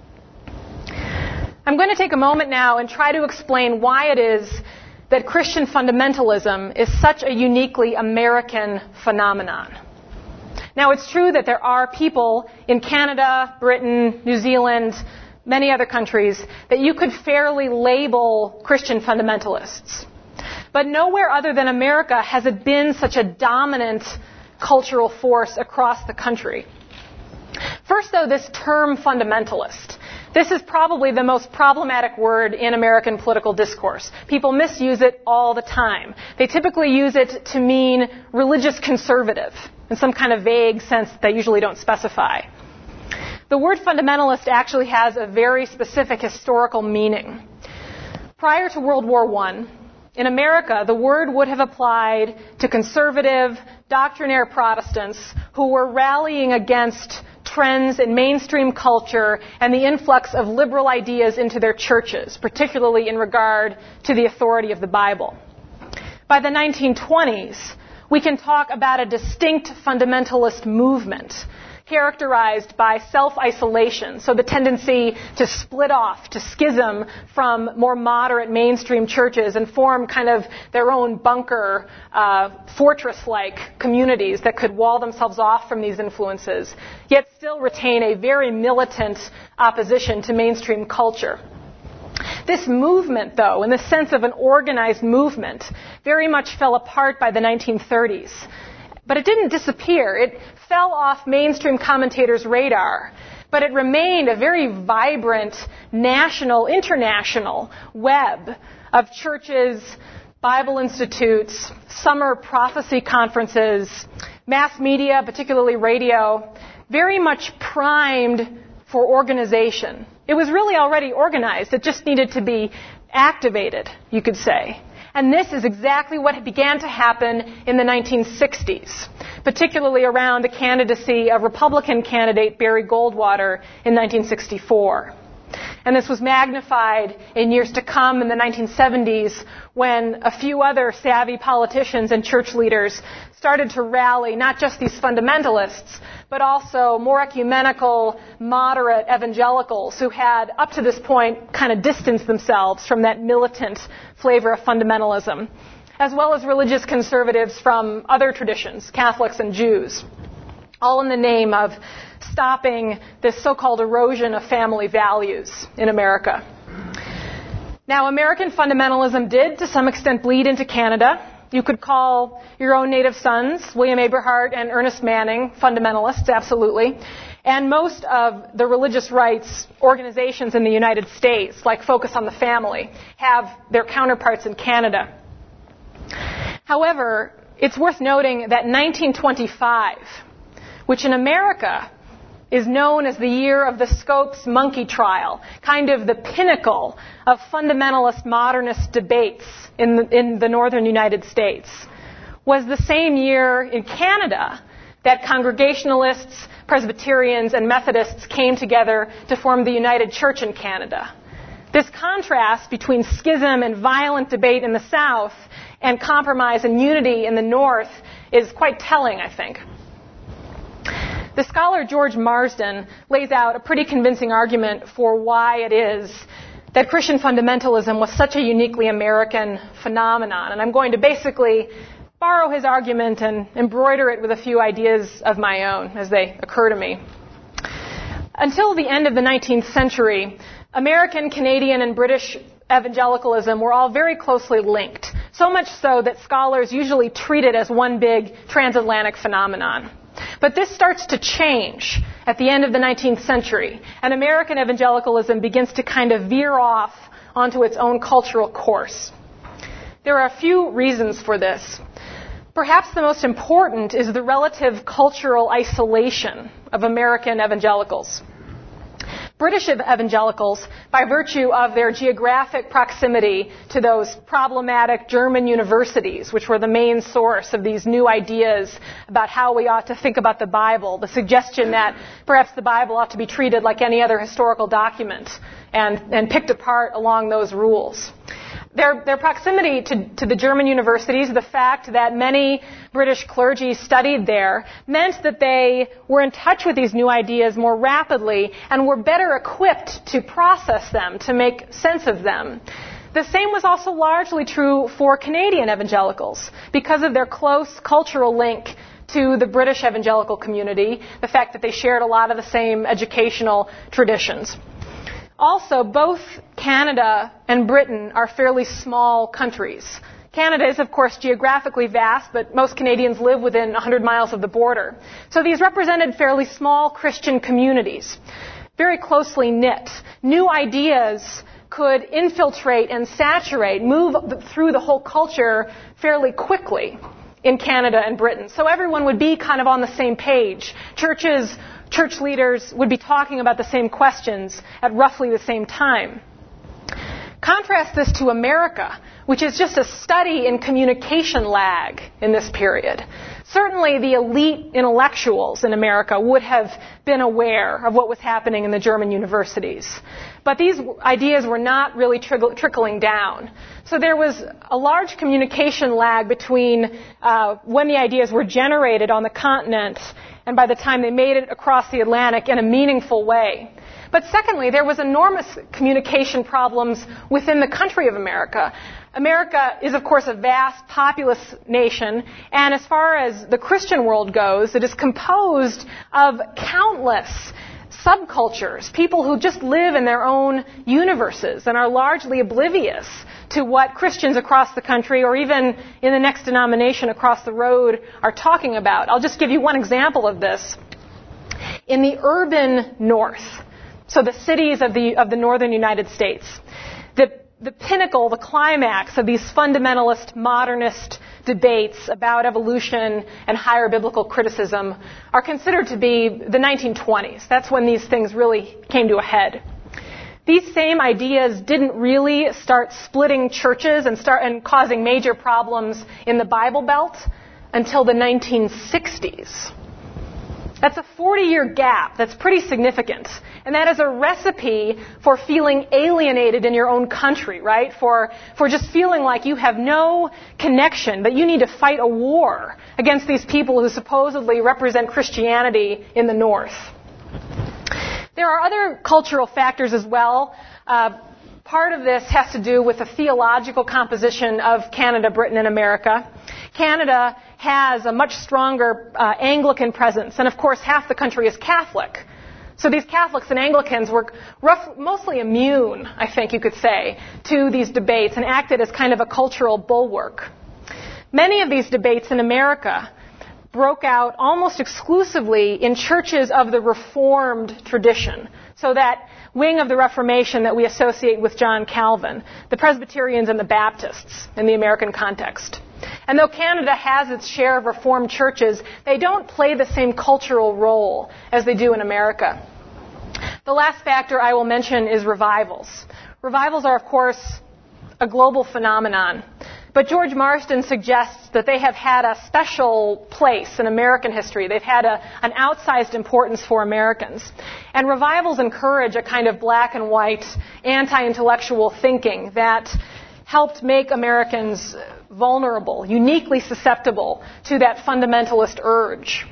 I'm going to take a moment now and try to explain why it is that Christian fundamentalism is such a uniquely American phenomenon. Now, it's true that there are people in Canada, Britain, New Zealand, many other countries that you could fairly label Christian fundamentalists. But nowhere other than America has it been such a dominant cultural force across the country. First, though, this term fundamentalist. This is probably the most problematic word in American political discourse. People misuse it all the time. They typically use it to mean religious conservative in some kind of vague sense that they usually don't specify. The word fundamentalist actually has a very specific historical meaning. Prior to World War One, in America, the word would have applied to conservative, doctrinaire Protestants who were rallying against trends in mainstream culture and the influx of liberal ideas into their churches, particularly in regard to the authority of the Bible. By the nineteen twenties, we can talk about a distinct fundamentalist movement characterized by self-isolation, so the tendency to split off, to schism from more moderate mainstream churches and form kind of their own bunker, uh, fortress-like communities that could wall themselves off from these influences, yet still retain a very militant opposition to mainstream culture. This movement, though, in the sense of an organized movement, very much fell apart by the nineteen thirties. But it didn't disappear. It fell off mainstream commentators' radar. But it remained a very vibrant national, international web of churches, Bible institutes, summer prophecy conferences, mass media, particularly radio, very much primed for organization. It was really already organized. It just needed to be activated, you could say. And this is exactly what began to happen in the nineteen sixties, particularly around the candidacy of Republican candidate Barry Goldwater in nineteen sixty-four. And this was magnified in years to come in the nineteen seventies when a few other savvy politicians and church leaders started to rally not just these fundamentalists, but also more ecumenical, moderate evangelicals who had, up to this point, kind of distanced themselves from that militant flavor of fundamentalism, as well as religious conservatives from other traditions, Catholics and Jews, all in the name of stopping this so-called erosion of family values in America. Now, American fundamentalism did, to some extent, bleed into Canada. You could call your own native sons, William Aberhart and Ernest Manning, fundamentalists, absolutely. And most of the religious rights organizations in the United States, like Focus on the Family, have their counterparts in Canada. However, it's worth noting that nineteen twenty-five, which in America is known as the year of the Scopes monkey trial, kind of the pinnacle of fundamentalist modernist debates in the, in the northern United States, was the same year in Canada that Congregationalists, Presbyterians, and Methodists came together to form the United Church in Canada. This contrast between schism and violent debate in the South and compromise and unity in the North is quite telling, I think. The scholar George Marsden lays out a pretty convincing argument for why it is that Christian fundamentalism was such a uniquely American phenomenon. And I'm going to basically borrow his argument and embroider it with a few ideas of my own as they occur to me. Until the end of the nineteenth century, American, Canadian, and British evangelicalism were all very closely linked, so much so that scholars usually treat it as one big transatlantic phenomenon. But this starts to change at the end of the nineteenth century, and American evangelicalism begins to kind of veer off onto its own cultural course. There are a few reasons for this. Perhaps the most important is the relative cultural isolation of American evangelicals. British evangelicals, by virtue of their geographic proximity to those problematic German universities, which were the main source of these new ideas about how we ought to think about the Bible, the suggestion that perhaps the Bible ought to be treated like any other historical document and, and picked apart along those rules. Their, their proximity to, to the German universities, the fact that many British clergy studied there, meant that they were in touch with these new ideas more rapidly and were better equipped to process them, to make sense of them. The same was also largely true for Canadian evangelicals because of their close cultural link to the British evangelical community, the fact that they shared a lot of the same educational traditions. Also, both Canada and Britain are fairly small countries. Canada is, of course, geographically vast, but most Canadians live within one hundred miles of the border. So these represented fairly small Christian communities, very closely knit. New ideas could infiltrate and saturate, move through the whole culture fairly quickly in Canada and Britain. So everyone would be kind of on the same page. Churches Church leaders would be talking about the same questions at roughly the same time. Contrast this to America, which is just a study in communication lag in this period. Certainly the elite intellectuals in America would have been aware of what was happening in the German universities. But these ideas were not really trickle, trickling down. So there was a large communication lag between uh, when the ideas were generated on the continent and by the time they made it across the Atlantic in a meaningful way. But secondly, there was enormous communication problems within the country of America. America is, of course, a vast, populous nation, and as far as the Christian world goes, it is composed of countless subcultures, people who just live in their own universes and are largely oblivious to what Christians across the country or even in the next denomination across the road are talking about. I'll just give you one example of this. In the urban north, so the cities of the of the northern United States, the the pinnacle, the climax of these fundamentalist, modernist debates about evolution and higher biblical criticism are considered to be the nineteen twenties. That's when these things really came to a head. These same ideas didn't really start splitting churches and start and causing major problems in the Bible Belt until the nineteen sixties. That's a forty-year gap. That's pretty significant. And that is a recipe for feeling alienated in your own country, right? For, for just feeling like you have no connection, that you need to fight a war against these people who supposedly represent Christianity in the North. There are other cultural factors as well. Uh, part of this has to do with the theological composition of Canada, Britain, and America. Canada has a much stronger uh, Anglican presence, and of course half the country is Catholic. So these Catholics and Anglicans were rough, mostly immune, I think you could say, to these debates and acted as kind of a cultural bulwark. Many of these debates in America broke out almost exclusively in churches of the Reformed tradition. So that wing of the Reformation that we associate with John Calvin, the Presbyterians and the Baptists in the American context. And though Canada has its share of Reformed churches, they don't play the same cultural role as they do in America. The last factor I will mention is revivals. Revivals are, of course, a global phenomenon. But George Marsden suggests that they have had a special place in American history. They've had a, an outsized importance for Americans. And revivals encourage a kind of black and white, anti-intellectual thinking that helped make Americans vulnerable, uniquely susceptible to that fundamentalist urge.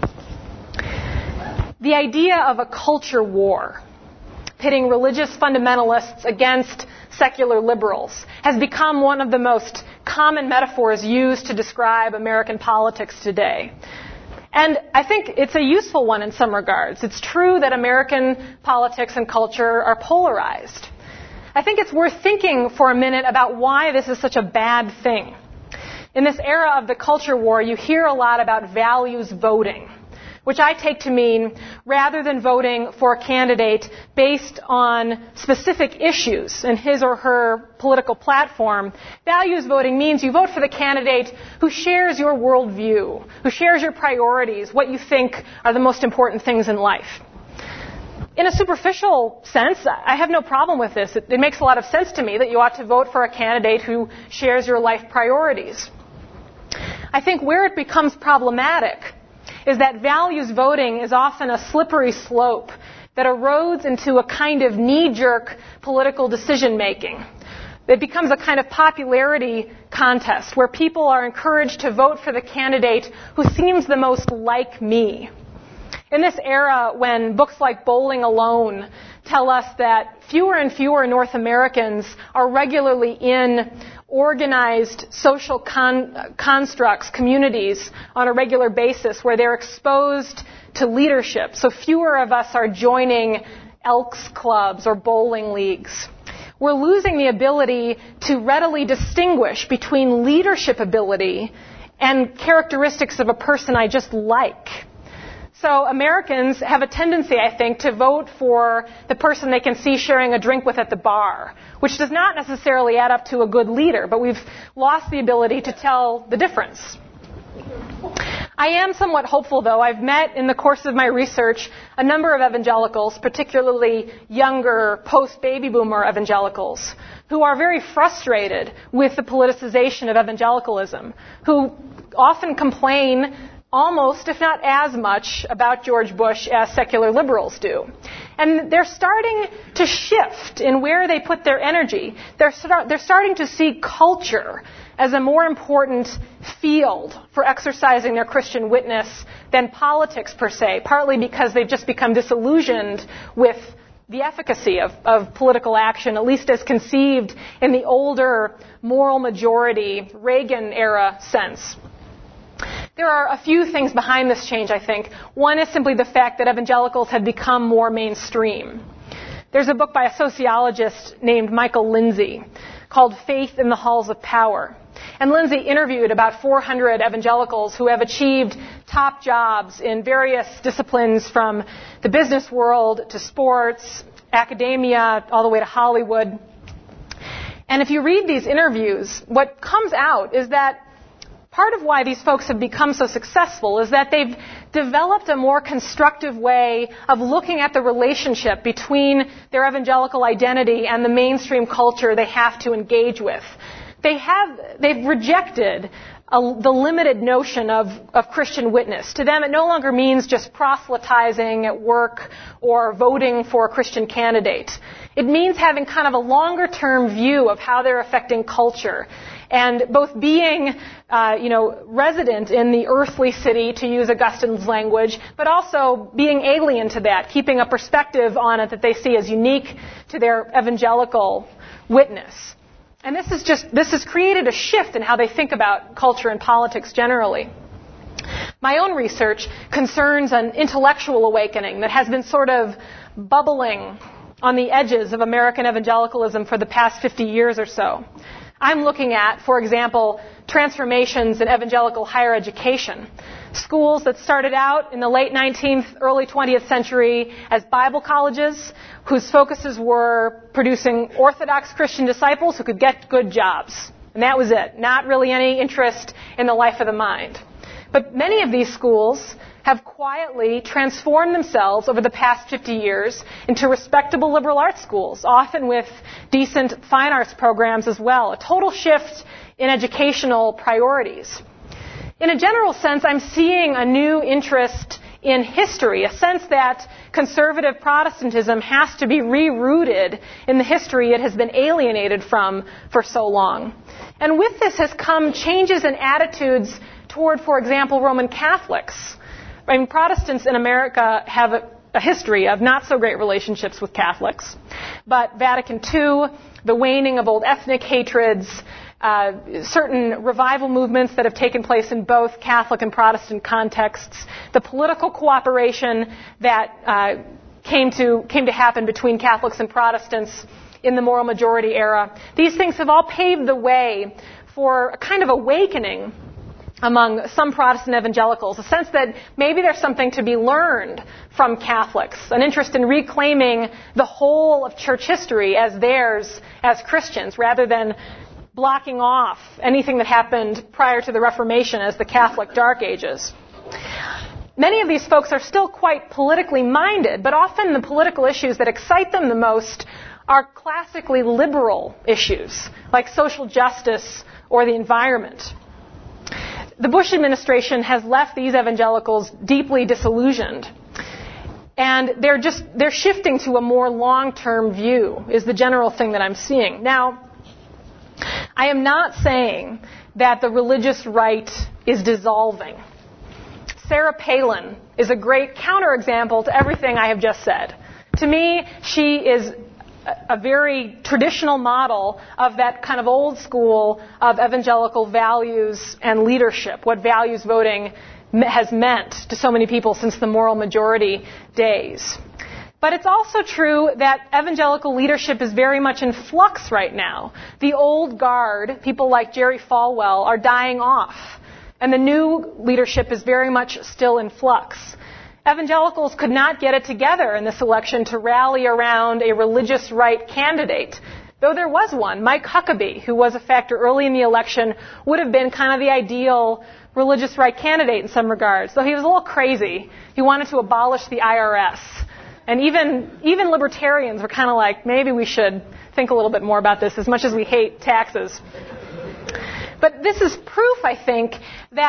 The idea of a culture war, pitting religious fundamentalists against secular liberals, has become one of the most common metaphors used to describe American politics today. And I think it's a useful one in some regards. It's true that American politics and culture are polarized. I think it's worth thinking for a minute about why this is such a bad thing. In this era of the culture war, you hear a lot about values voting, which I take to mean rather than voting for a candidate based on specific issues in his or her political platform, values voting means you vote for the candidate who shares your worldview, who shares your priorities, what you think are the most important things in life. In a superficial sense, I have no problem with this. It, it makes a lot of sense to me that you ought to vote for a candidate who shares your life priorities. I think where it becomes problematic is that values voting is often a slippery slope that erodes into a kind of knee-jerk political decision-making. It becomes a kind of popularity contest where people are encouraged to vote for the candidate who seems the most like me. In this era when books like Bowling Alone tell us that fewer and fewer North Americans are regularly in organized social con- constructs, communities, on a regular basis where they're exposed to leadership. So fewer of us are joining Elks clubs or bowling leagues. We're losing the ability to readily distinguish between leadership ability and characteristics of a person I just like. So Americans have a tendency, I think, to vote for the person they can see sharing a drink with at the bar, which does not necessarily add up to a good leader, but we've lost the ability to tell the difference. I am somewhat hopeful, though. I've met in the course of my research a number of evangelicals, particularly younger post-baby boomer evangelicals, who are very frustrated with the politicization of evangelicalism, who often complain almost, if not as much, about George Bush as secular liberals do. And they're starting to shift in where they put their energy. They're, start, they're starting to see culture as a more important field for exercising their Christian witness than politics per se, partly because they've just become disillusioned with the efficacy of, of political action, at least as conceived in the older moral majority Reagan-era sense. There are a few things behind this change, I think. One is simply the fact that evangelicals have become more mainstream. There's a book by a sociologist named Michael Lindsay called Faith in the Halls of Power. And Lindsay interviewed about four hundred evangelicals who have achieved top jobs in various disciplines from the business world to sports, academia, all the way to Hollywood. And if you read these interviews, what comes out is that part of why these folks have become so successful is that they've developed a more constructive way of looking at the relationship between their evangelical identity and the mainstream culture they have to engage with. They have, they've rejected a, the limited notion of, of Christian witness. To them, it no longer means just proselytizing at work or voting for a Christian candidate. It means having kind of a longer-term view of how they're affecting culture. And both being, uh, you know, resident in the earthly city, to use Augustine's language, but also being alien to that, keeping a perspective on it that they see as unique to their evangelical witness. And this is just, this has created a shift in how they think about culture and politics generally. My own research concerns an intellectual awakening that has been sort of bubbling on the edges of American evangelicalism for the past fifty years or so. I'm looking at, for example, transformations in evangelical higher education. Schools that started out in the late nineteenth, early twentieth century as Bible colleges, whose focuses were producing Orthodox Christian disciples who could get good jobs. And that was it. Not really any interest in the life of the mind. But many of these schools have quietly transformed themselves over the past fifty years into respectable liberal arts schools, often with decent fine arts programs as well. A total shift in educational priorities. In a general sense, I'm seeing a new interest in history, a sense that conservative Protestantism has to be rerouted in the history it has been alienated from for so long. And with this has come changes in attitudes toward, for example, Roman Catholics. I mean, Protestants in America have a, a history of not so great relationships with Catholics. But Vatican Two, the waning of old ethnic hatreds, uh, certain revival movements that have taken place in both Catholic and Protestant contexts, the political cooperation that uh, came to came to happen between Catholics and Protestants in the moral majority era. These things have all paved the way for a kind of awakening among some Protestant evangelicals, a sense that maybe there's something to be learned from Catholics, an interest in reclaiming the whole of church history as theirs as Christians, rather than blocking off anything that happened prior to the Reformation as the Catholic Dark Ages. Many of these folks are still quite politically minded, but often the political issues that excite them the most are classically liberal issues, like social justice or the environment. The Bush administration has left these evangelicals deeply disillusioned. And they're just, they're shifting to a more long-term view, is the general thing that I'm seeing. Now, I am not saying that the religious right is dissolving. Sarah Palin is a great counterexample to everything I have just said. To me, she is a very traditional model of that kind of old school of evangelical values and leadership, what values voting has meant to so many people since the moral majority days. But it's also true that evangelical leadership is very much in flux right now. The old guard, people like Jerry Falwell, are dying off, and the new leadership is very much still in flux. Evangelicals could not get it together in this election to rally around a religious right candidate. Though there was one, Mike Huckabee, who was a factor early in the election, would have been kind of the ideal religious right candidate in some regards. Though he was a little crazy. He wanted to abolish the I R S. And even, even libertarians were kind of like, maybe we should think a little bit more about this, as much as we hate taxes. But this is proof, I think, that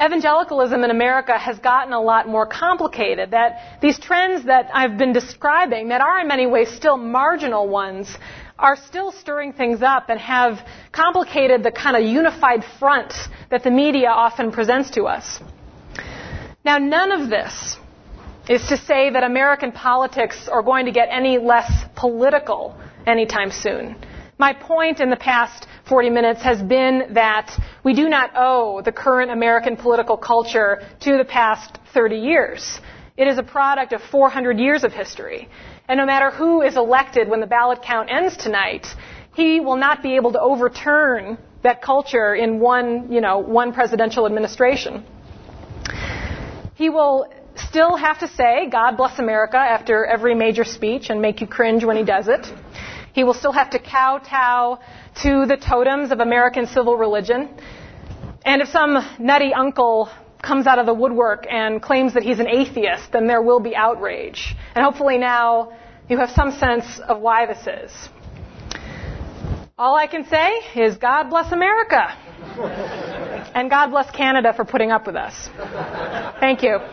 evangelicalism in America has gotten a lot more complicated, that these trends that I've been describing, that are in many ways still marginal ones, are still stirring things up and have complicated the kind of unified front that the media often presents to us. Now, none of this is to say that American politics are going to get any less political anytime soon. My point in the past forty minutes has been that we do not owe the current American political culture to the past thirty years. It is a product of four hundred years of history. And no matter who is elected when the ballot count ends tonight, he will not be able to overturn that culture in one, you know, one presidential administration. He will still have to say, "God bless America," after every major speech and make you cringe when he does it. He will still have to kowtow to the totems of American civil religion. And if some nutty uncle comes out of the woodwork and claims that he's an atheist, then there will be outrage. And hopefully now you have some sense of why this is. All I can say is God bless America. And God bless Canada for putting up with us. Thank you.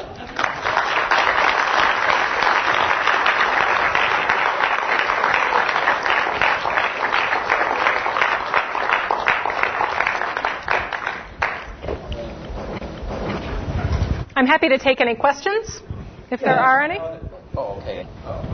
I'm happy to take any questions, if there are any. Oh, okay.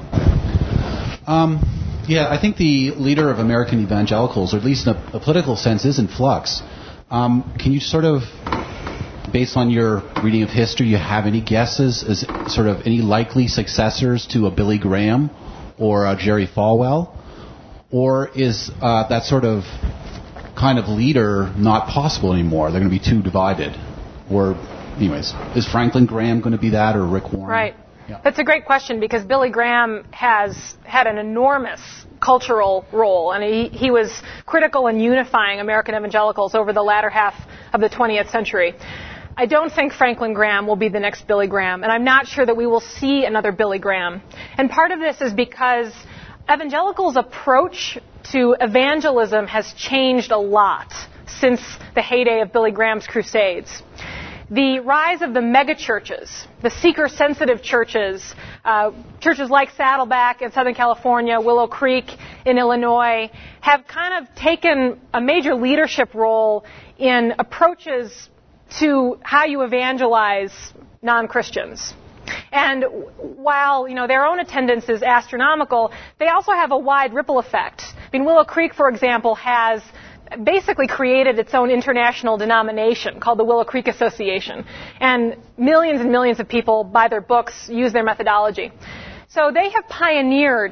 Um, yeah, I think the leader of American evangelicals, or at least in a, a political sense, is in flux. Um, can you sort of, based on your reading of history, you have any guesses as sort of any likely successors to a Billy Graham or a Jerry Falwell? Or is uh, that sort of kind of leader not possible anymore? They're going to be too divided? Or... Anyways, is Franklin Graham going to be that, or Rick Warren? Right. Yeah. That's a great question, because Billy Graham has had an enormous cultural role, and he, he was critical in unifying American evangelicals over the latter half of the twentieth century. I don't think Franklin Graham will be the next Billy Graham, and I'm not sure that we will see another Billy Graham. And part of this is because evangelicals' approach to evangelism has changed a lot since the heyday of Billy Graham's crusades. The rise of the megachurches, the seeker-sensitive churches, uh, churches like Saddleback in Southern California, Willow Creek in Illinois, have kind of taken a major leadership role in approaches to how you evangelize non-Christians. And while, you know, their own attendance is astronomical, they also have a wide ripple effect. I mean, Willow Creek, for example, has basically created its own international denomination called the Willow Creek Association. And millions and millions of people buy their books, use their methodology. So they have pioneered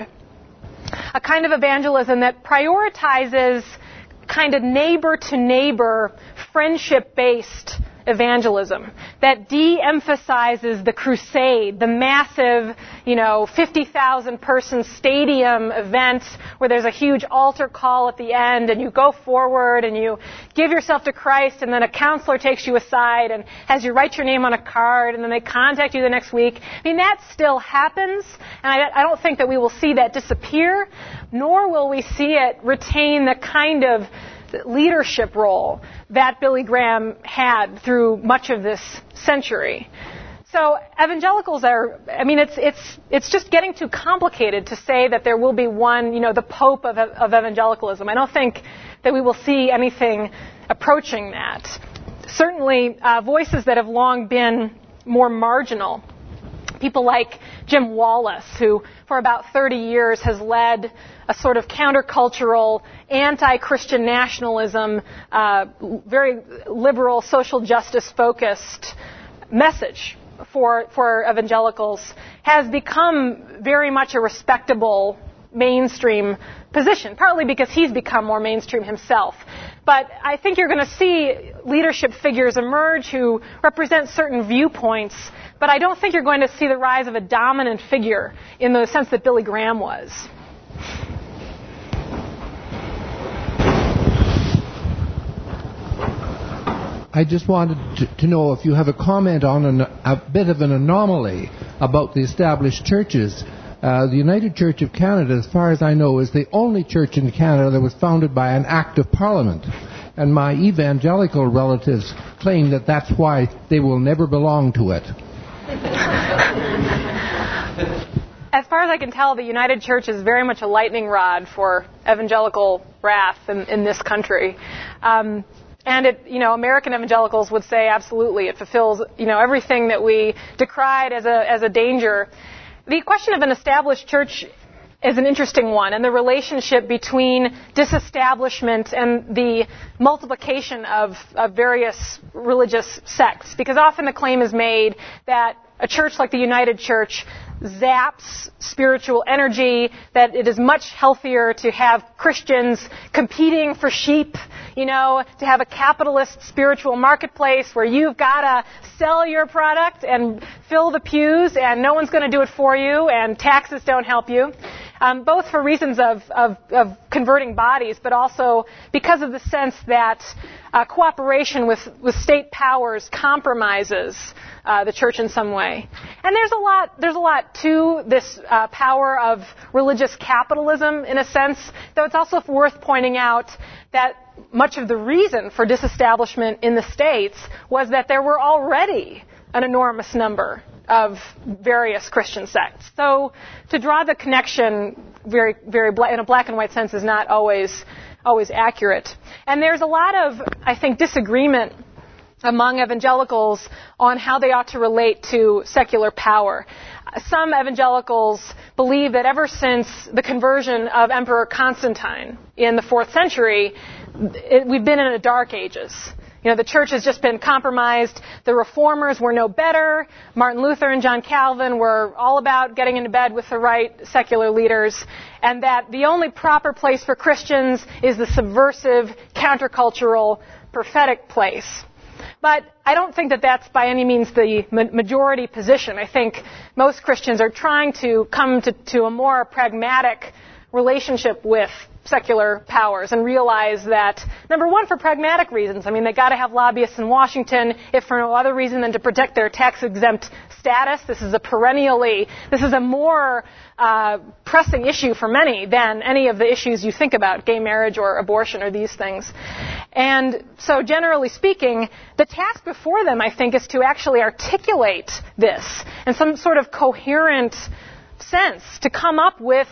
a kind of evangelism that prioritizes kind of neighbor-to-neighbor, friendship-based evangelism that de-emphasizes the crusade, the massive, you know, fifty thousand person stadium event where there's a huge altar call at the end and you go forward and you give yourself to Christ, and then a counselor takes you aside and has you write your name on a card, and then they contact you the next week. I mean, that still happens, and I, I don't think that we will see that disappear, nor will we see it retain the kind of leadership role that Billy Graham had through much of this century. So evangelicals are, I mean, it's it's it's just getting too complicated to say that there will be one, you know, the Pope of, of evangelicalism. I don't think that we will see anything approaching that. Certainly, uh, voices that have long been more marginal, people like Jim Wallace, who for about thirty years has led a sort of countercultural, anti-Christian nationalism, uh, very liberal, social justice-focused message for, for evangelicals, has become very much a respectable mainstream position, partly because he's become more mainstream himself. But I think you're going to see leadership figures emerge who represent certain viewpoints, but I don't think you're going to see the rise of a dominant figure in the sense that Billy Graham was. I just wanted to, to know if you have a comment on an, a bit of an anomaly about the established churches. Uh, the United Church of Canada, as far as I know, is the only church in Canada that was founded by an act of Parliament. And my evangelical relatives claim that that's why they will never belong to it. As far as I can tell, the United Church is very much a lightning rod for evangelical wrath in, in this country. Um, and it, you know, American evangelicals would say absolutely, it fulfills, you know, everything that we decried as a as a danger. The question of an established church is an interesting one, and the relationship between disestablishment and the multiplication of, of various religious sects. Because often the claim is made that a church like the United Church zaps spiritual energy, that it is much healthier to have Christians competing for sheep, you know, to have a capitalist spiritual marketplace where you've got to sell your product and fill the pews and no one's going to do it for you and taxes don't help you. Um, both for reasons of, of, of converting bodies, but also because of the sense that uh, cooperation with, with state powers compromises uh, the church in some way. And there's a lot, there's a lot to this uh, power of religious capitalism, in a sense, though it's also worth pointing out that much of the reason for disestablishment in the States was that there were already an enormous number of various Christian sects. So to draw the connection very, very bla- in a black and white sense is not always always accurate. And there's a lot of, I think, disagreement among evangelicals on how they ought to relate to secular power. Some evangelicals believe that ever since the conversion of Emperor Constantine in the fourth century, it, we've been in a dark ages. You know, the church has just been compromised. The reformers were no better. Martin Luther and John Calvin were all about getting into bed with the right secular leaders. And that the only proper place for Christians is the subversive, countercultural, prophetic place. But I don't think that that's by any means the majority position. I think most Christians are trying to come to, to a more pragmatic relationship with secular powers and realize that, number one, for pragmatic reasons. I mean, they got to have lobbyists in Washington, if for no other reason than to protect their tax-exempt status. This is a perennially, this is a more uh, pressing issue for many than any of the issues you think about, gay marriage or abortion or these things. And so, generally speaking, the task before them, I think, is to actually articulate this in some sort of coherent sense, to come up with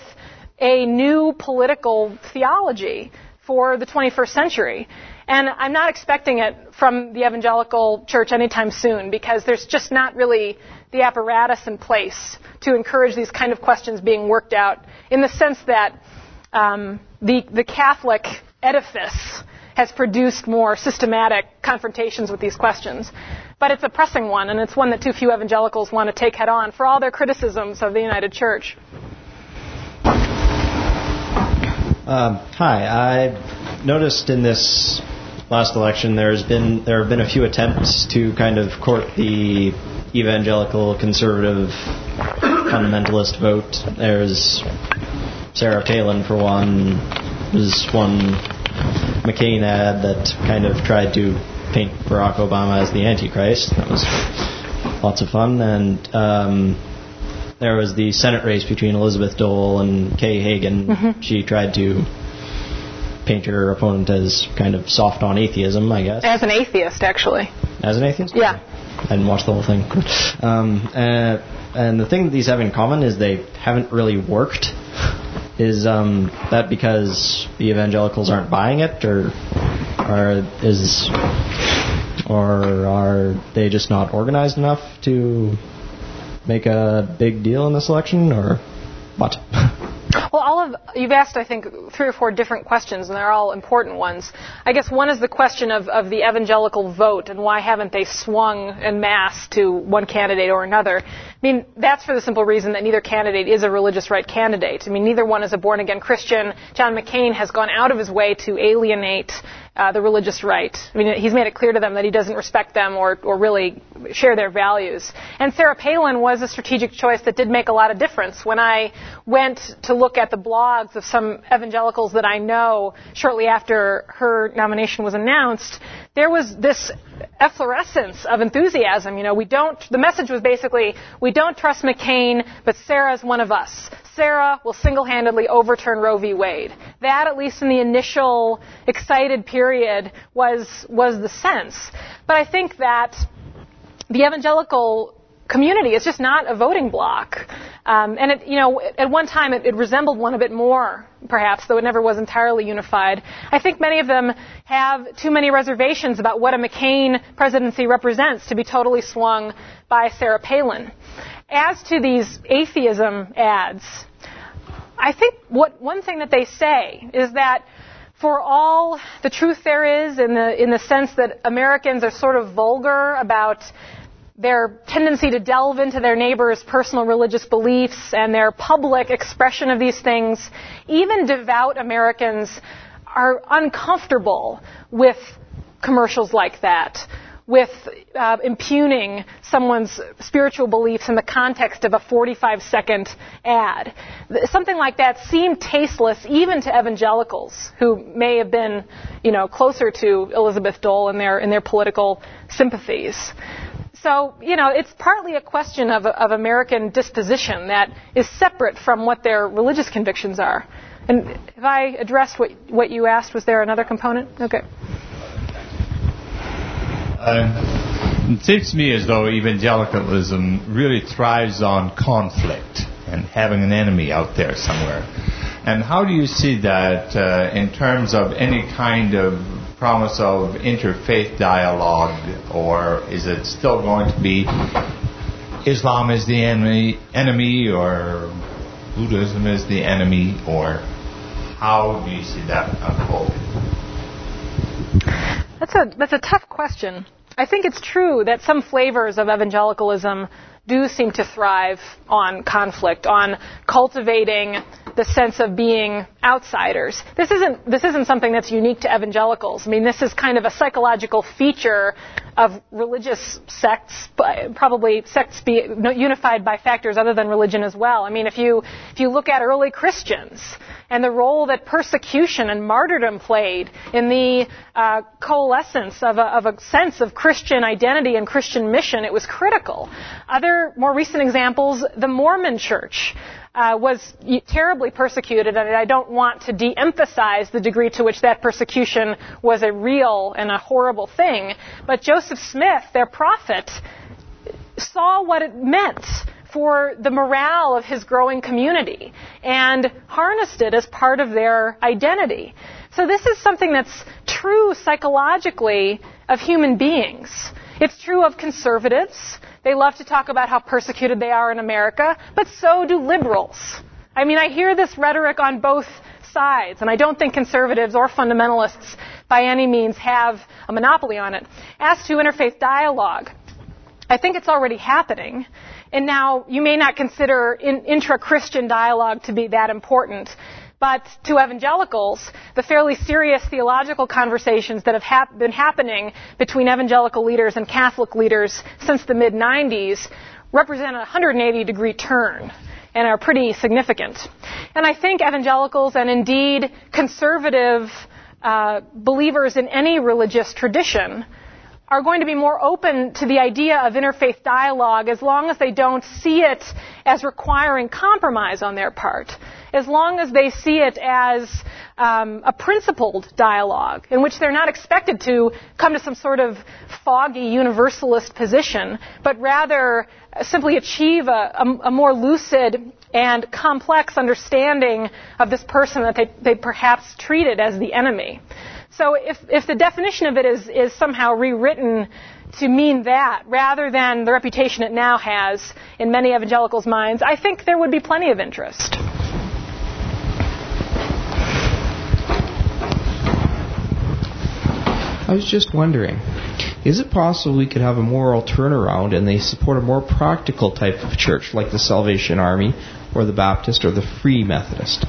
a new political theology for the twenty-first century. And I'm not expecting it from the evangelical church anytime soon, because there's just not really the apparatus in place to encourage these kind of questions being worked out, in the sense that um, the, the Catholic edifice has produced more systematic confrontations with these questions. But it's a pressing one, and it's one that too few evangelicals want to take head on, for all their criticisms of the United Church. Um, hi, I noticed in this last election there's been there have been a few attempts to kind of court the evangelical conservative fundamentalist vote. There's Sarah Palin for one. There's one McCain ad that kind of tried to paint Barack Obama as the Antichrist. That was lots of fun. And um, there was the Senate race between Elizabeth Dole and Kay Hagan. Mm-hmm. She tried to paint her opponent as kind of soft on atheism, I guess. As an atheist, actually. As an atheist? Yeah. I didn't watch the whole thing. Um, and, and the thing that these have in common is they haven't really worked. Is um, that because the evangelicals aren't buying it, or, or is, or are they just not organized enough to make a big deal in this election, or what? Well, all of you've asked, I think, three or four different questions, and they're all important ones. I guess one is the question of, of the evangelical vote, and why haven't they swung en masse to one candidate or another? I mean, that's for the simple reason that neither candidate is a religious right candidate. I mean, neither one is a born-again Christian. John McCain has gone out of his way to alienate uh, the religious right. I mean, he's made it clear to them that he doesn't respect them or, or really share their values. And Sarah Palin was a strategic choice that did make a lot of difference. When I went to look at the blogs of some evangelicals that I know shortly after her nomination was announced, there was this efflorescence of enthusiasm. You know, we don't, the message was basically, we don't trust McCain, but Sarah's one of us. Sarah will single-handedly overturn Roe v. Wade. That, at least in the initial excited period, was, was the sense. But I think that the evangelical community is just not a voting bloc. Um, and it, you know, at one time it, it resembled one a bit more, perhaps, though it never was entirely unified. I think many of them have too many reservations about what a McCain presidency represents to be totally swung by Sarah Palin. As to these atheism ads, I think what one thing that they say is that for all the truth there is in the in the sense that Americans are sort of vulgar about their tendency to delve into their neighbors' personal religious beliefs and their public expression of these things, even devout Americans are uncomfortable with commercials like that, with uh, impugning someone's spiritual beliefs in the context of a forty-five second ad. Something like that seemed tasteless even to evangelicals who may have been, you know, closer to Elizabeth Dole in their in their political sympathies. So, you know, it's partly a question of, of American disposition that is separate from what their religious convictions are. And if I addressed what, what you asked, was there another component? Okay. Uh, it seems to me as though evangelicalism really thrives on conflict and having an enemy out there somewhere. And how do you see that uh, in terms of any kind of promise of interfaith dialogue, or is it still going to be Islam is the enemy, enemy or Buddhism is the enemy, or how do you see that unfolding? That's a that's a tough question. I think it's true that some flavors of evangelicalism do seem to thrive on conflict, on cultivating the sense of being outsiders. This isn't this isn't something that's unique to evangelicals. I mean, this is kind of a psychological feature of religious sects, probably sects be unified by factors other than religion as well. I mean, if you if you look at early Christians and the role that persecution and martyrdom played in the uh, coalescence of a, of a sense of Christian identity and Christian mission, it was critical. Other more recent examples, the Mormon Church Uh, was terribly persecuted, and I don't want to de-emphasize the degree to which that persecution was a real and a horrible thing. But Joseph Smith, their prophet, saw what it meant for the morale of his growing community and harnessed it as part of their identity. So this is something that's true psychologically of human beings. It's true of conservatives. They love to talk about how persecuted they are in America, but so do liberals. I mean, I hear this rhetoric on both sides, and I don't think conservatives or fundamentalists by any means have a monopoly on it. As to interfaith dialogue, I think it's already happening. And now, you may not consider in, intra-Christian dialogue to be that important, but to evangelicals, the fairly serious theological conversations that have hap- been happening between evangelical leaders and Catholic leaders since the mid nineties represent a one hundred eighty degree turn and are pretty significant. And I think evangelicals and indeed conservative uh, believers in any religious tradition are going to be more open to the idea of interfaith dialogue as long as they don't see it as requiring compromise on their part, as long as they see it as um, a principled dialogue in which they're not expected to come to some sort of foggy universalist position, but rather simply achieve a, a, a more lucid and complex understanding of this person that they, they perhaps treated as the enemy. So if, if the definition of it is, is somehow rewritten to mean that, rather than the reputation it now has in many evangelicals' minds, I think there would be plenty of interest. I was just wondering, is it possible we could have a moral turnaround and they support a more practical type of church, like the Salvation Army or the Baptist or the Free Methodist?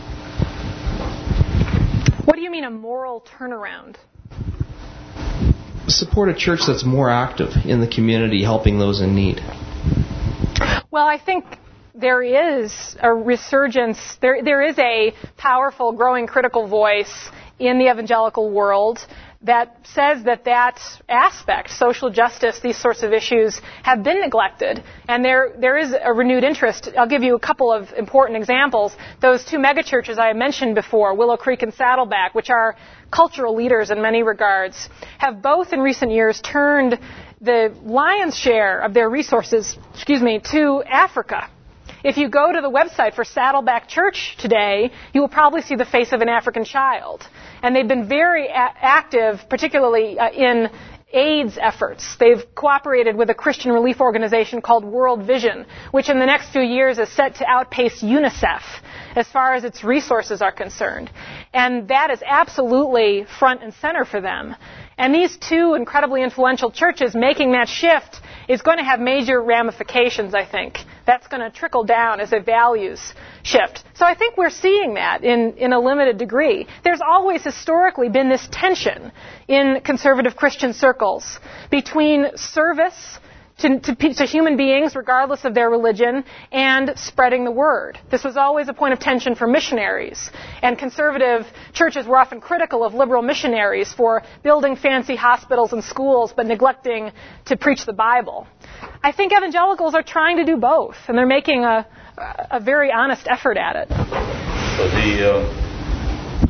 What do you mean a moral turnaround? Support a church that's more active in the community, helping those in need. Well, I think there is a resurgence, there there is a powerful, growing critical voice in the evangelical world that says that that aspect, social justice, these sorts of issues, have been neglected. And there there is a renewed interest. I'll give you a couple of important examples. Those two megachurches I mentioned before, Willow Creek and Saddleback, which are cultural leaders in many regards, have both in recent years turned the lion's share of their resources, excuse me, to Africa. If you go to the website for Saddleback Church today, you will probably see the face of an African child. And they've been very a- active, particularly uh, in AIDS efforts. They've cooperated with a Christian relief organization called World Vision, which in the next few years is set to outpace UNICEF as far as its resources are concerned. And that is absolutely front and center for them. And these two incredibly influential churches making that shift is going to have major ramifications, I think. That's going to trickle down as a values shift. So I think we're seeing that in, in a limited degree. There's always historically been this tension in conservative Christian circles between service to, to, to human beings, regardless of their religion, and spreading the word. This was always a point of tension for missionaries. And conservative churches were often critical of liberal missionaries for building fancy hospitals and schools, but neglecting to preach the Bible. I think evangelicals are trying to do both, and they're making a, a very honest effort at it. So the, uh...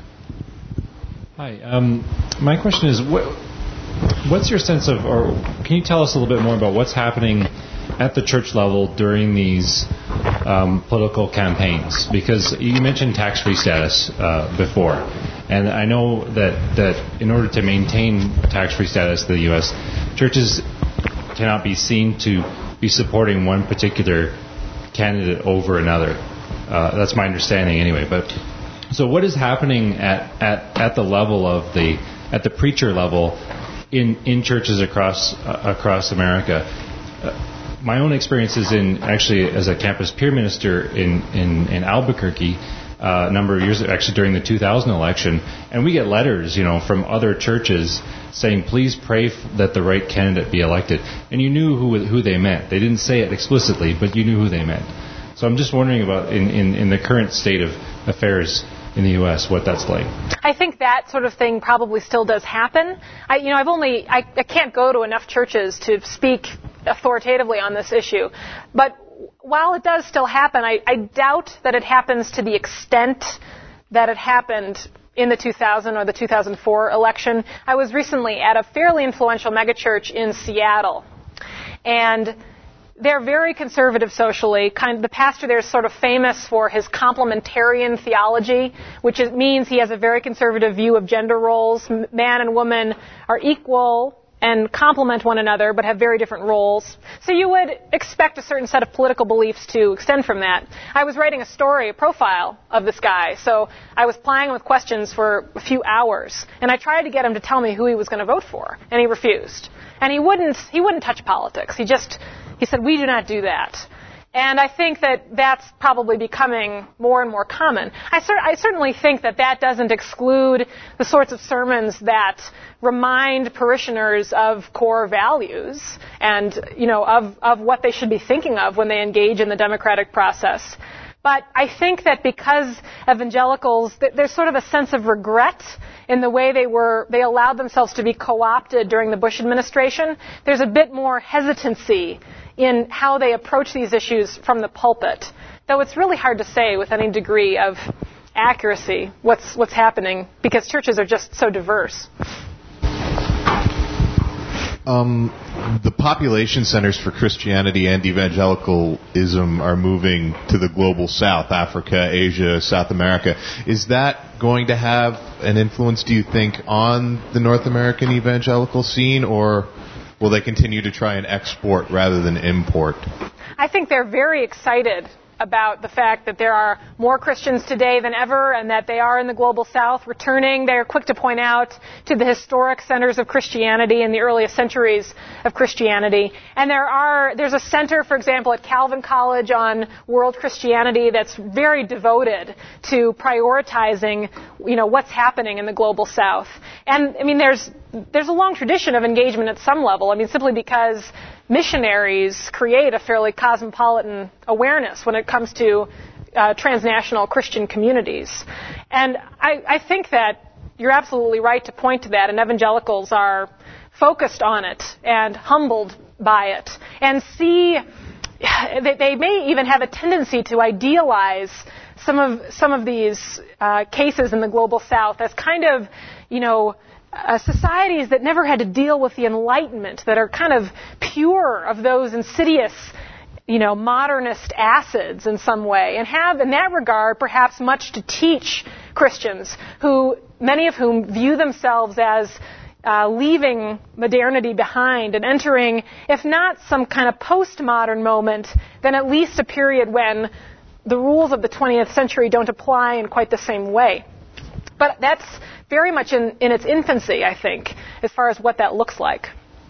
Hi. Um, my question is, what, what's your sense of, or can you tell us a little bit more about what's happening at the church level during these um, political campaigns? Because you mentioned tax-free status uh, before, and I know that, that in order to maintain tax-free status in the U S, churches cannot be seen to be supporting one particular candidate over another. Uh, that's my understanding anyway. But so what is happening at, at, at the level of the at the preacher level in, in churches across uh, across America? Uh, my own experience is in actually as a campus peer minister in, in, in Albuquerque uh, a number of years, actually during the two thousand election, and we get letters, you know, from other churches saying, please pray f- that the right candidate be elected. And you knew who who they meant. They didn't say it explicitly, but you knew who they meant. So I'm just wondering about, in, in, in the current state of affairs in the U S, what that's like. I think that sort of thing probably still does happen. I, you know, I've only, I, I can't go to enough churches to speak authoritatively on this issue. But while it does still happen, I, I doubt that it happens to the extent that it happened in the two thousand or the two thousand four election. I was recently at a fairly influential megachurch in Seattle, and they're very conservative socially. Kind of, the pastor there is sort of famous for his complementarian theology, which is, means he has a very conservative view of gender roles. Man and woman are equal and complement one another, but have very different roles. So you would expect a certain set of political beliefs to extend from that. I was writing a story, a profile of this guy, so I was plying him with questions for a few hours, and I tried to get him to tell me who he was going to vote for, and he refused. And he wouldn't, he wouldn't touch politics. He just, he said, we do not do that. And I think that that's probably becoming more and more common. I, cer- I certainly think that that doesn't exclude the sorts of sermons that remind parishioners of core values and, you know, of, of what they should be thinking of when they engage in the democratic process. But I think that because evangelicals, there's sort of a sense of regret in the way they were, they allowed themselves to be co-opted during the Bush administration. There's a bit more hesitancy in how they approach these issues from the pulpit. Though it's really hard to say with any degree of accuracy what's what's happening because churches are just so diverse. Um, the population centers for Christianity and evangelicalism are moving to the global south, Africa, Asia, South America. Is that going to have an influence, do you think, on the North American evangelical scene, or will they continue to try and export rather than import? I think they're very excited about the fact that there are more Christians today than ever and that they are in the global south returning. They're quick to point out to the historic centers of Christianity in the earliest centuries of Christianity. And there are, there's a center, for example, at Calvin College on world Christianity that's very devoted to prioritizing, you know, what's happening in the global south. And, I mean, there's, there's a long tradition of engagement at some level. I mean, simply because missionaries create a fairly cosmopolitan awareness when it comes to uh, transnational Christian communities. And I, I think that you're absolutely right to point to that, and evangelicals are focused on it and humbled by it, and see that they may even have a tendency to idealize some of some of these uh, cases in the global South as kind of, you know, uh, societies that never had to deal with the Enlightenment, that are kind of pure of those insidious, you know, modernist acids in some way, and have, in that regard, perhaps much to teach Christians, who many of whom view themselves as uh, leaving modernity behind and entering, if not some kind of postmodern moment, then at least a period when the rules of the twentieth century don't apply in quite the same way. But that's very much in, in its infancy, I think, as far as what that looks like.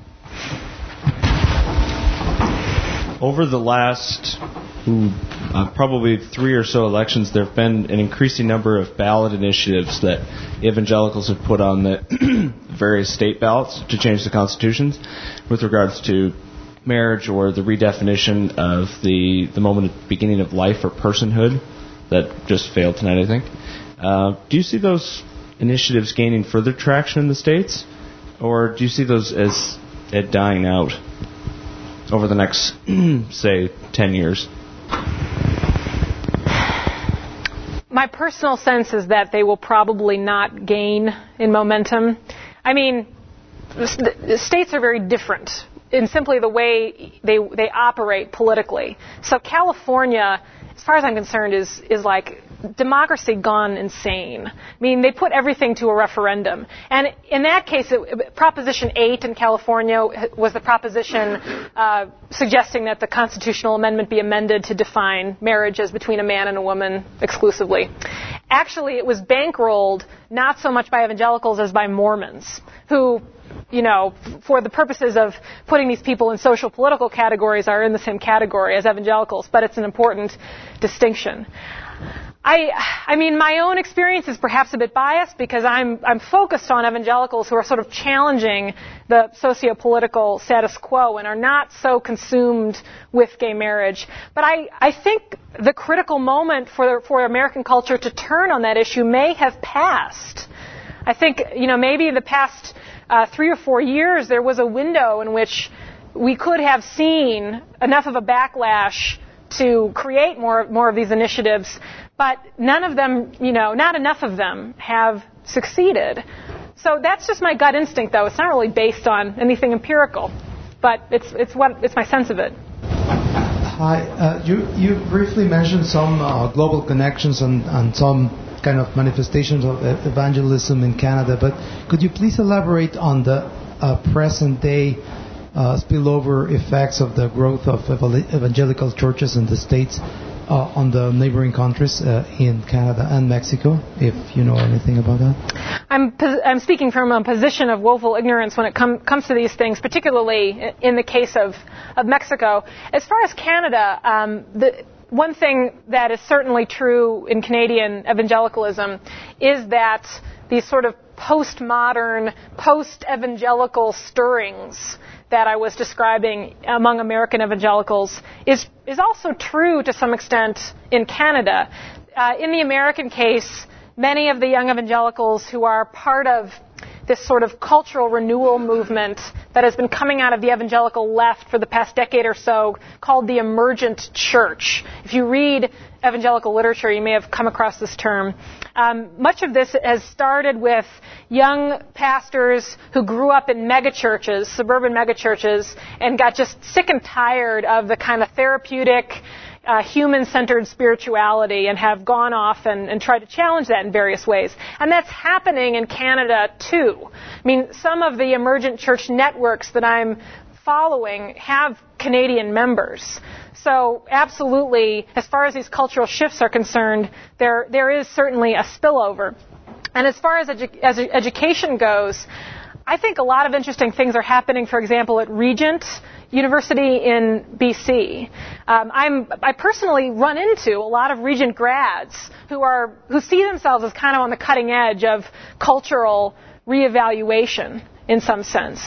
Over the last uh, probably three or so elections, there have been an increasing number of ballot initiatives that evangelicals have put on the various state ballots to change the constitutions with regards to marriage or the redefinition of the, the moment at the beginning of life or personhood that just failed tonight, I think. Uh, do you see those initiatives gaining further traction in the states, or do you see those as, as dying out over the next, say, ten years? My personal sense is that they will probably not gain in momentum. I mean, the states are very different in simply the way they they operate politically. So California, as far as I'm concerned, is is like democracy gone insane. I mean, they put everything to a referendum. And in that case, it, Proposition eight in California was the proposition uh, suggesting that the constitutional amendment be amended to define marriage as between a man and a woman exclusively. Actually, it was bankrolled not so much by evangelicals as by Mormons, who, you know, for the purposes of putting these people in social political categories, are in the same category as evangelicals, but it's an important distinction. I, I mean, my own experience is perhaps a bit biased because I'm, I'm focused on evangelicals who are sort of challenging the socio-political status quo and are not so consumed with gay marriage. But I, I think the critical moment for, for American culture to turn on that issue may have passed. I think, you know, maybe in the past uh, three or four years there was a window in which we could have seen enough of a backlash to create more more of these initiatives, but none of them, you know, not enough of them have succeeded. So that's just my gut instinct, though. It's not really based on anything empirical, but it's it's what it's my sense of it. Hi, uh, you you briefly mentioned some uh, global connections and, and some kind of manifestations of evangelism in Canada, but could you please elaborate on the uh, present day Uh, spillover effects of the growth of evangelical churches in the States uh, on the neighboring countries uh, in Canada and Mexico, if you know anything about that? I'm I'm speaking from a position of woeful ignorance when it com- comes to these things, particularly in the case of, of Mexico. As far as Canada, um, the one thing that is certainly true in Canadian evangelicalism is that these sort of postmodern, post-evangelical stirrings that I was describing among American evangelicals is is also true to some extent in Canada. Uh, in the American case, many of the young evangelicals who are part of this sort of cultural renewal movement that has been coming out of the evangelical left for the past decade or so, called the emergent church. If you read evangelical literature, you may have come across this term. Um, much of this has started with young pastors who grew up in megachurches, suburban megachurches, and got just sick and tired of the kind of therapeutic, Uh, human-centered spirituality and have gone off and, and tried to challenge that in various ways. And that's happening in Canada, too. I mean, some of the emergent church networks that I'm following have Canadian members. So absolutely, as far as these cultural shifts are concerned, there there is certainly a spillover. And as far as, edu- as education goes, I think a lot of interesting things are happening, for example, at Regent University in B C. Um, I'm, I personally run into a lot of Regent grads who are who see themselves as kind of on the cutting edge of cultural reevaluation in some sense.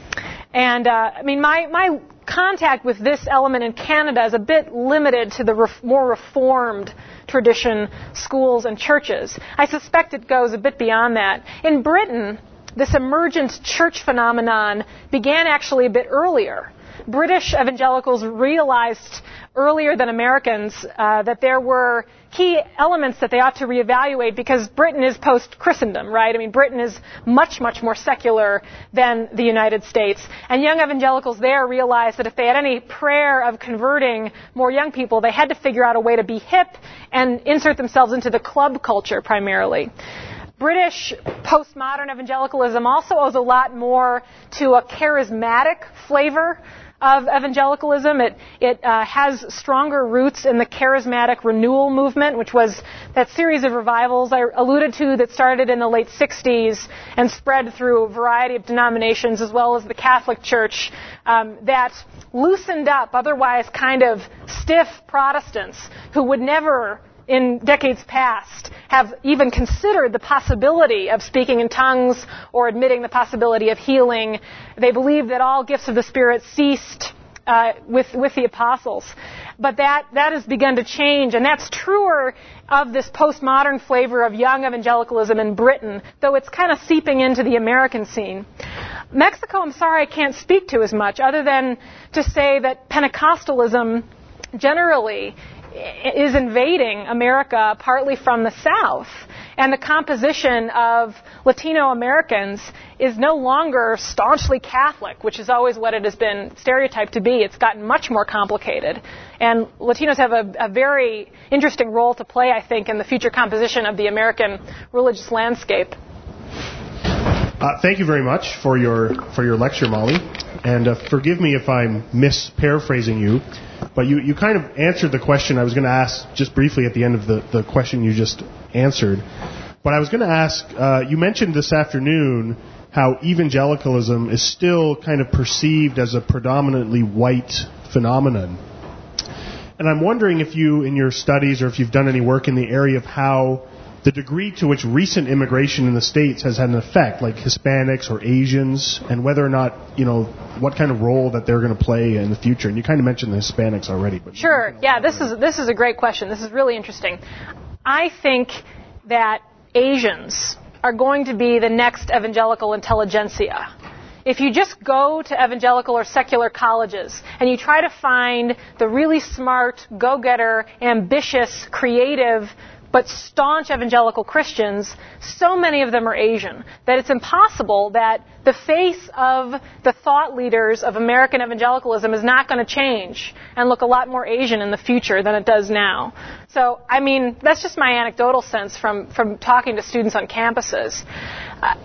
And uh, I mean, my my contact with this element in Canada is a bit limited to the ref- more reformed tradition schools and churches. I suspect it goes a bit beyond that. In Britain, this emergent church phenomenon began actually a bit earlier. British evangelicals realized earlier than Americans uh, that there were key elements that they ought to reevaluate because Britain is post-Christendom, right? I mean, Britain is much, much more secular than the United States. And young evangelicals there realized that if they had any prayer of converting more young people, they had to figure out a way to be hip and insert themselves into the club culture primarily. British postmodern evangelicalism also owes a lot more to a charismatic flavor of evangelicalism. It, it uh, has stronger roots in the charismatic renewal movement, which was that series of revivals I alluded to that started in the late sixties and spread through a variety of denominations as well as the Catholic Church, um, that loosened up otherwise kind of stiff Protestants who would never in decades past have even considered the possibility of speaking in tongues or admitting the possibility of healing. They believed that all gifts of the Spirit ceased uh, with with the apostles. But that, that has begun to change, and that's truer of this postmodern flavor of young evangelicalism in Britain, though it's kind of seeping into the American scene. Mexico, I'm sorry I can't speak to as much, other than to say that Pentecostalism generally is invading America partly from the South. And the composition of Latino Americans is no longer staunchly Catholic, which is always what it has been stereotyped to be. It's gotten much more complicated. And Latinos have a, a very interesting role to play, I think, in the future composition of the American religious landscape. Uh, thank you very much for your for your lecture, Molly. And uh, forgive me if I'm misparaphrasing you, but you, you kind of answered the question I was going to ask just briefly at the end of the, the question you just answered. But I was going to ask, uh, you mentioned this afternoon how evangelicalism is still kind of perceived as a predominantly white phenomenon. And I'm wondering if you, in your studies, or if you've done any work in the area of how the degree to which recent immigration in the States has had an effect, like Hispanics or Asians, and whether or not, you know, what kind of role that they're going to play in the future. And you kind of mentioned the Hispanics already. But sure. Yeah, this is this is a great question. This is really interesting. I think that Asians are going to be the next evangelical intelligentsia. If you just go to evangelical or secular colleges and you try to find the really smart, go-getter, ambitious, creative, but staunch evangelical Christians, so many of them are Asian that it's impossible that the face of the thought leaders of American evangelicalism is not going to change and look a lot more Asian in the future than it does now. So, I mean, that's just my anecdotal sense from, from talking to students on campuses. Uh,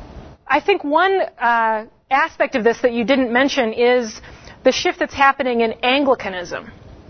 I think one uh, aspect of this that you didn't mention is the shift that's happening in Anglicanism.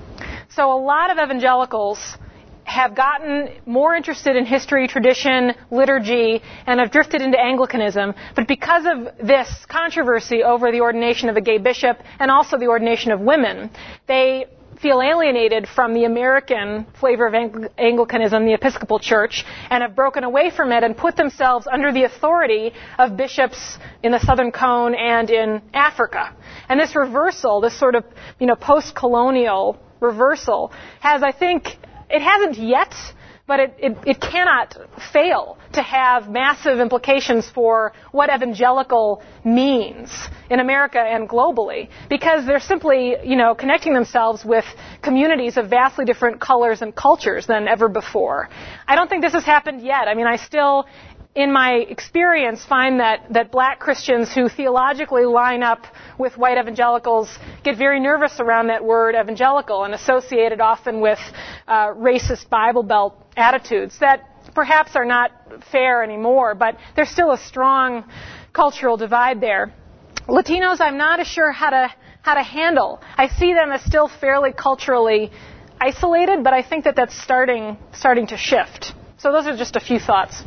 So a lot of evangelicals have gotten more interested in history, tradition, liturgy, and have drifted into Anglicanism. But because of this controversy over the ordination of a gay bishop and also the ordination of women, they feel alienated from the American flavor of Ang- Anglicanism, the Episcopal Church, and have broken away from it and put themselves under the authority of bishops in the Southern Cone and in Africa. And this reversal, this sort of, you know, post-colonial reversal, has, I think, it hasn't yet, but it, it, it cannot fail to have massive implications for what evangelical means in America and globally, because they're simply, you know, connecting themselves with communities of vastly different colors and cultures than ever before. I don't think this has happened yet. I mean, I still, in my experience, find that, that black Christians who theologically line up with white evangelicals get very nervous around that word evangelical and associate it often with uh, racist Bible Belt attitudes that perhaps are not fair anymore, but there's still a strong cultural divide there. Latinos, I'm not as sure how to how to handle. I see them as still fairly culturally isolated, but I think that that's starting starting to shift. So those are just a few thoughts.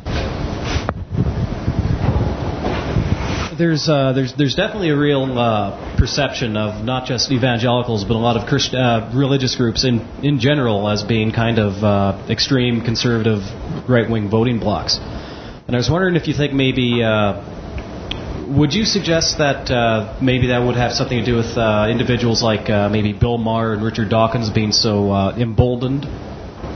There's uh, there's there's definitely a real uh, perception of not just evangelicals, but a lot of Christ- uh, religious groups in in general as being kind of uh, extreme conservative right-wing voting blocs. And I was wondering if you think maybe uh, would you suggest that uh, maybe that would have something to do with uh, individuals like uh, maybe Bill Maher and Richard Dawkins being so uh, emboldened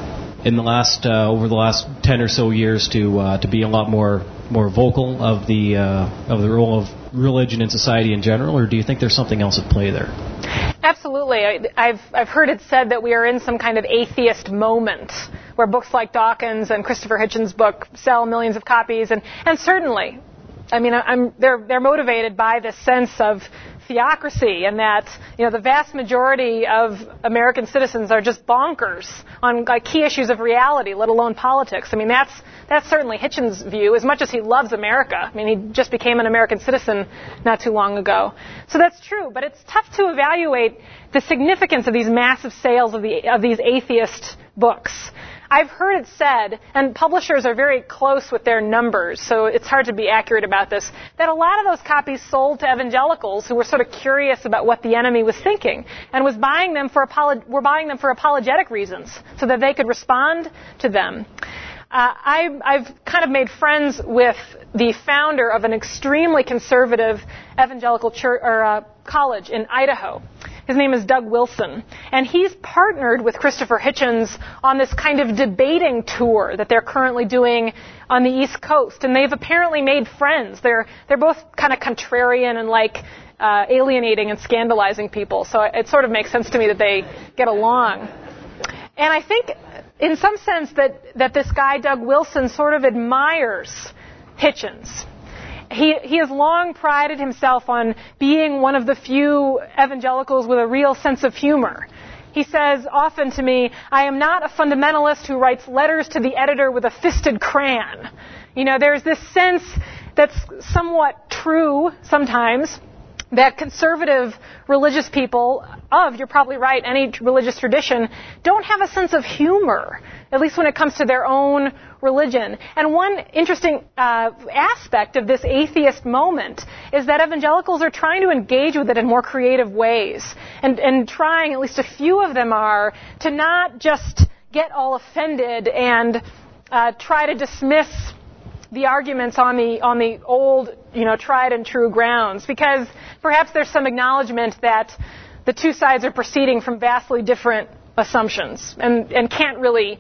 in the last uh, over the last ten or so years to uh, to be a lot more more vocal of the uh, of the role of religion in society in general, or do you think there's something else at play there? Absolutely. I, I've I've heard it said that we are in some kind of atheist moment where books like Dawkins and Christopher Hitchens' book sell millions of copies, and, and certainly, I mean, I'm, they're they're motivated by this sense of theocracy, and that, you know, the vast majority of American citizens are just bonkers on like, key issues of reality, let alone politics. I mean, that's that's certainly Hitchens' view, as much as he loves America. I mean, he just became an American citizen not too long ago. So that's true, but it's tough to evaluate the significance of these massive sales of the of these atheist books. I've heard it said, and publishers are very close with their numbers, so it's hard to be accurate about this, that a lot of those copies sold to evangelicals who were sort of curious about what the enemy was thinking and was buying them for apolo- were buying them for apologetic reasons so that they could respond to them. Uh, I, I've kind of made friends with the founder of an extremely conservative evangelical church or uh, college in Idaho. His name is Doug Wilson, and he's partnered with Christopher Hitchens on this kind of debating tour that they're currently doing on the East Coast, and they've apparently made friends. They're they're both kind of contrarian and like uh, alienating and scandalizing people, so it sort of makes sense to me that they get along. And I think, in some sense, that that this guy Doug Wilson sort of admires Hitchens. He, he has long prided himself on being one of the few evangelicals with a real sense of humor. He says often to me, I am not a fundamentalist who writes letters to the editor with a fisted crayon. You know, there's this sense that's somewhat true sometimes that conservative religious people of, you're probably right, any religious tradition, don't have a sense of humor, at least when it comes to their own religion. And one interesting uh, aspect of this atheist moment is that evangelicals are trying to engage with it in more creative ways, and, and trying, at least a few of them are, to not just get all offended and uh, try to dismiss the arguments on the on the old, you know, tried and true grounds, because perhaps there's some acknowledgement that the two sides are proceeding from vastly different assumptions and, and can't really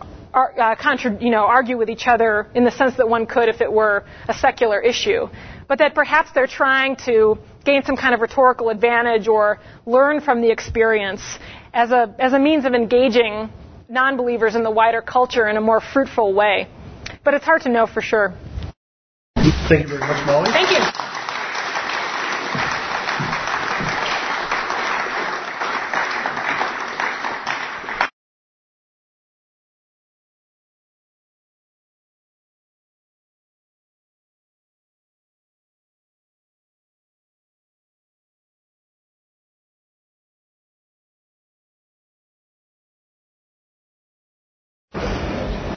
uh, contra- you know, argue with each other in the sense that one could if it were a secular issue. But that perhaps they're trying to gain some kind of rhetorical advantage or learn from the experience as a as a means of engaging non-believers in the wider culture in a more fruitful way. But it's hard to know for sure. Thank you very much, Molly. Thank you.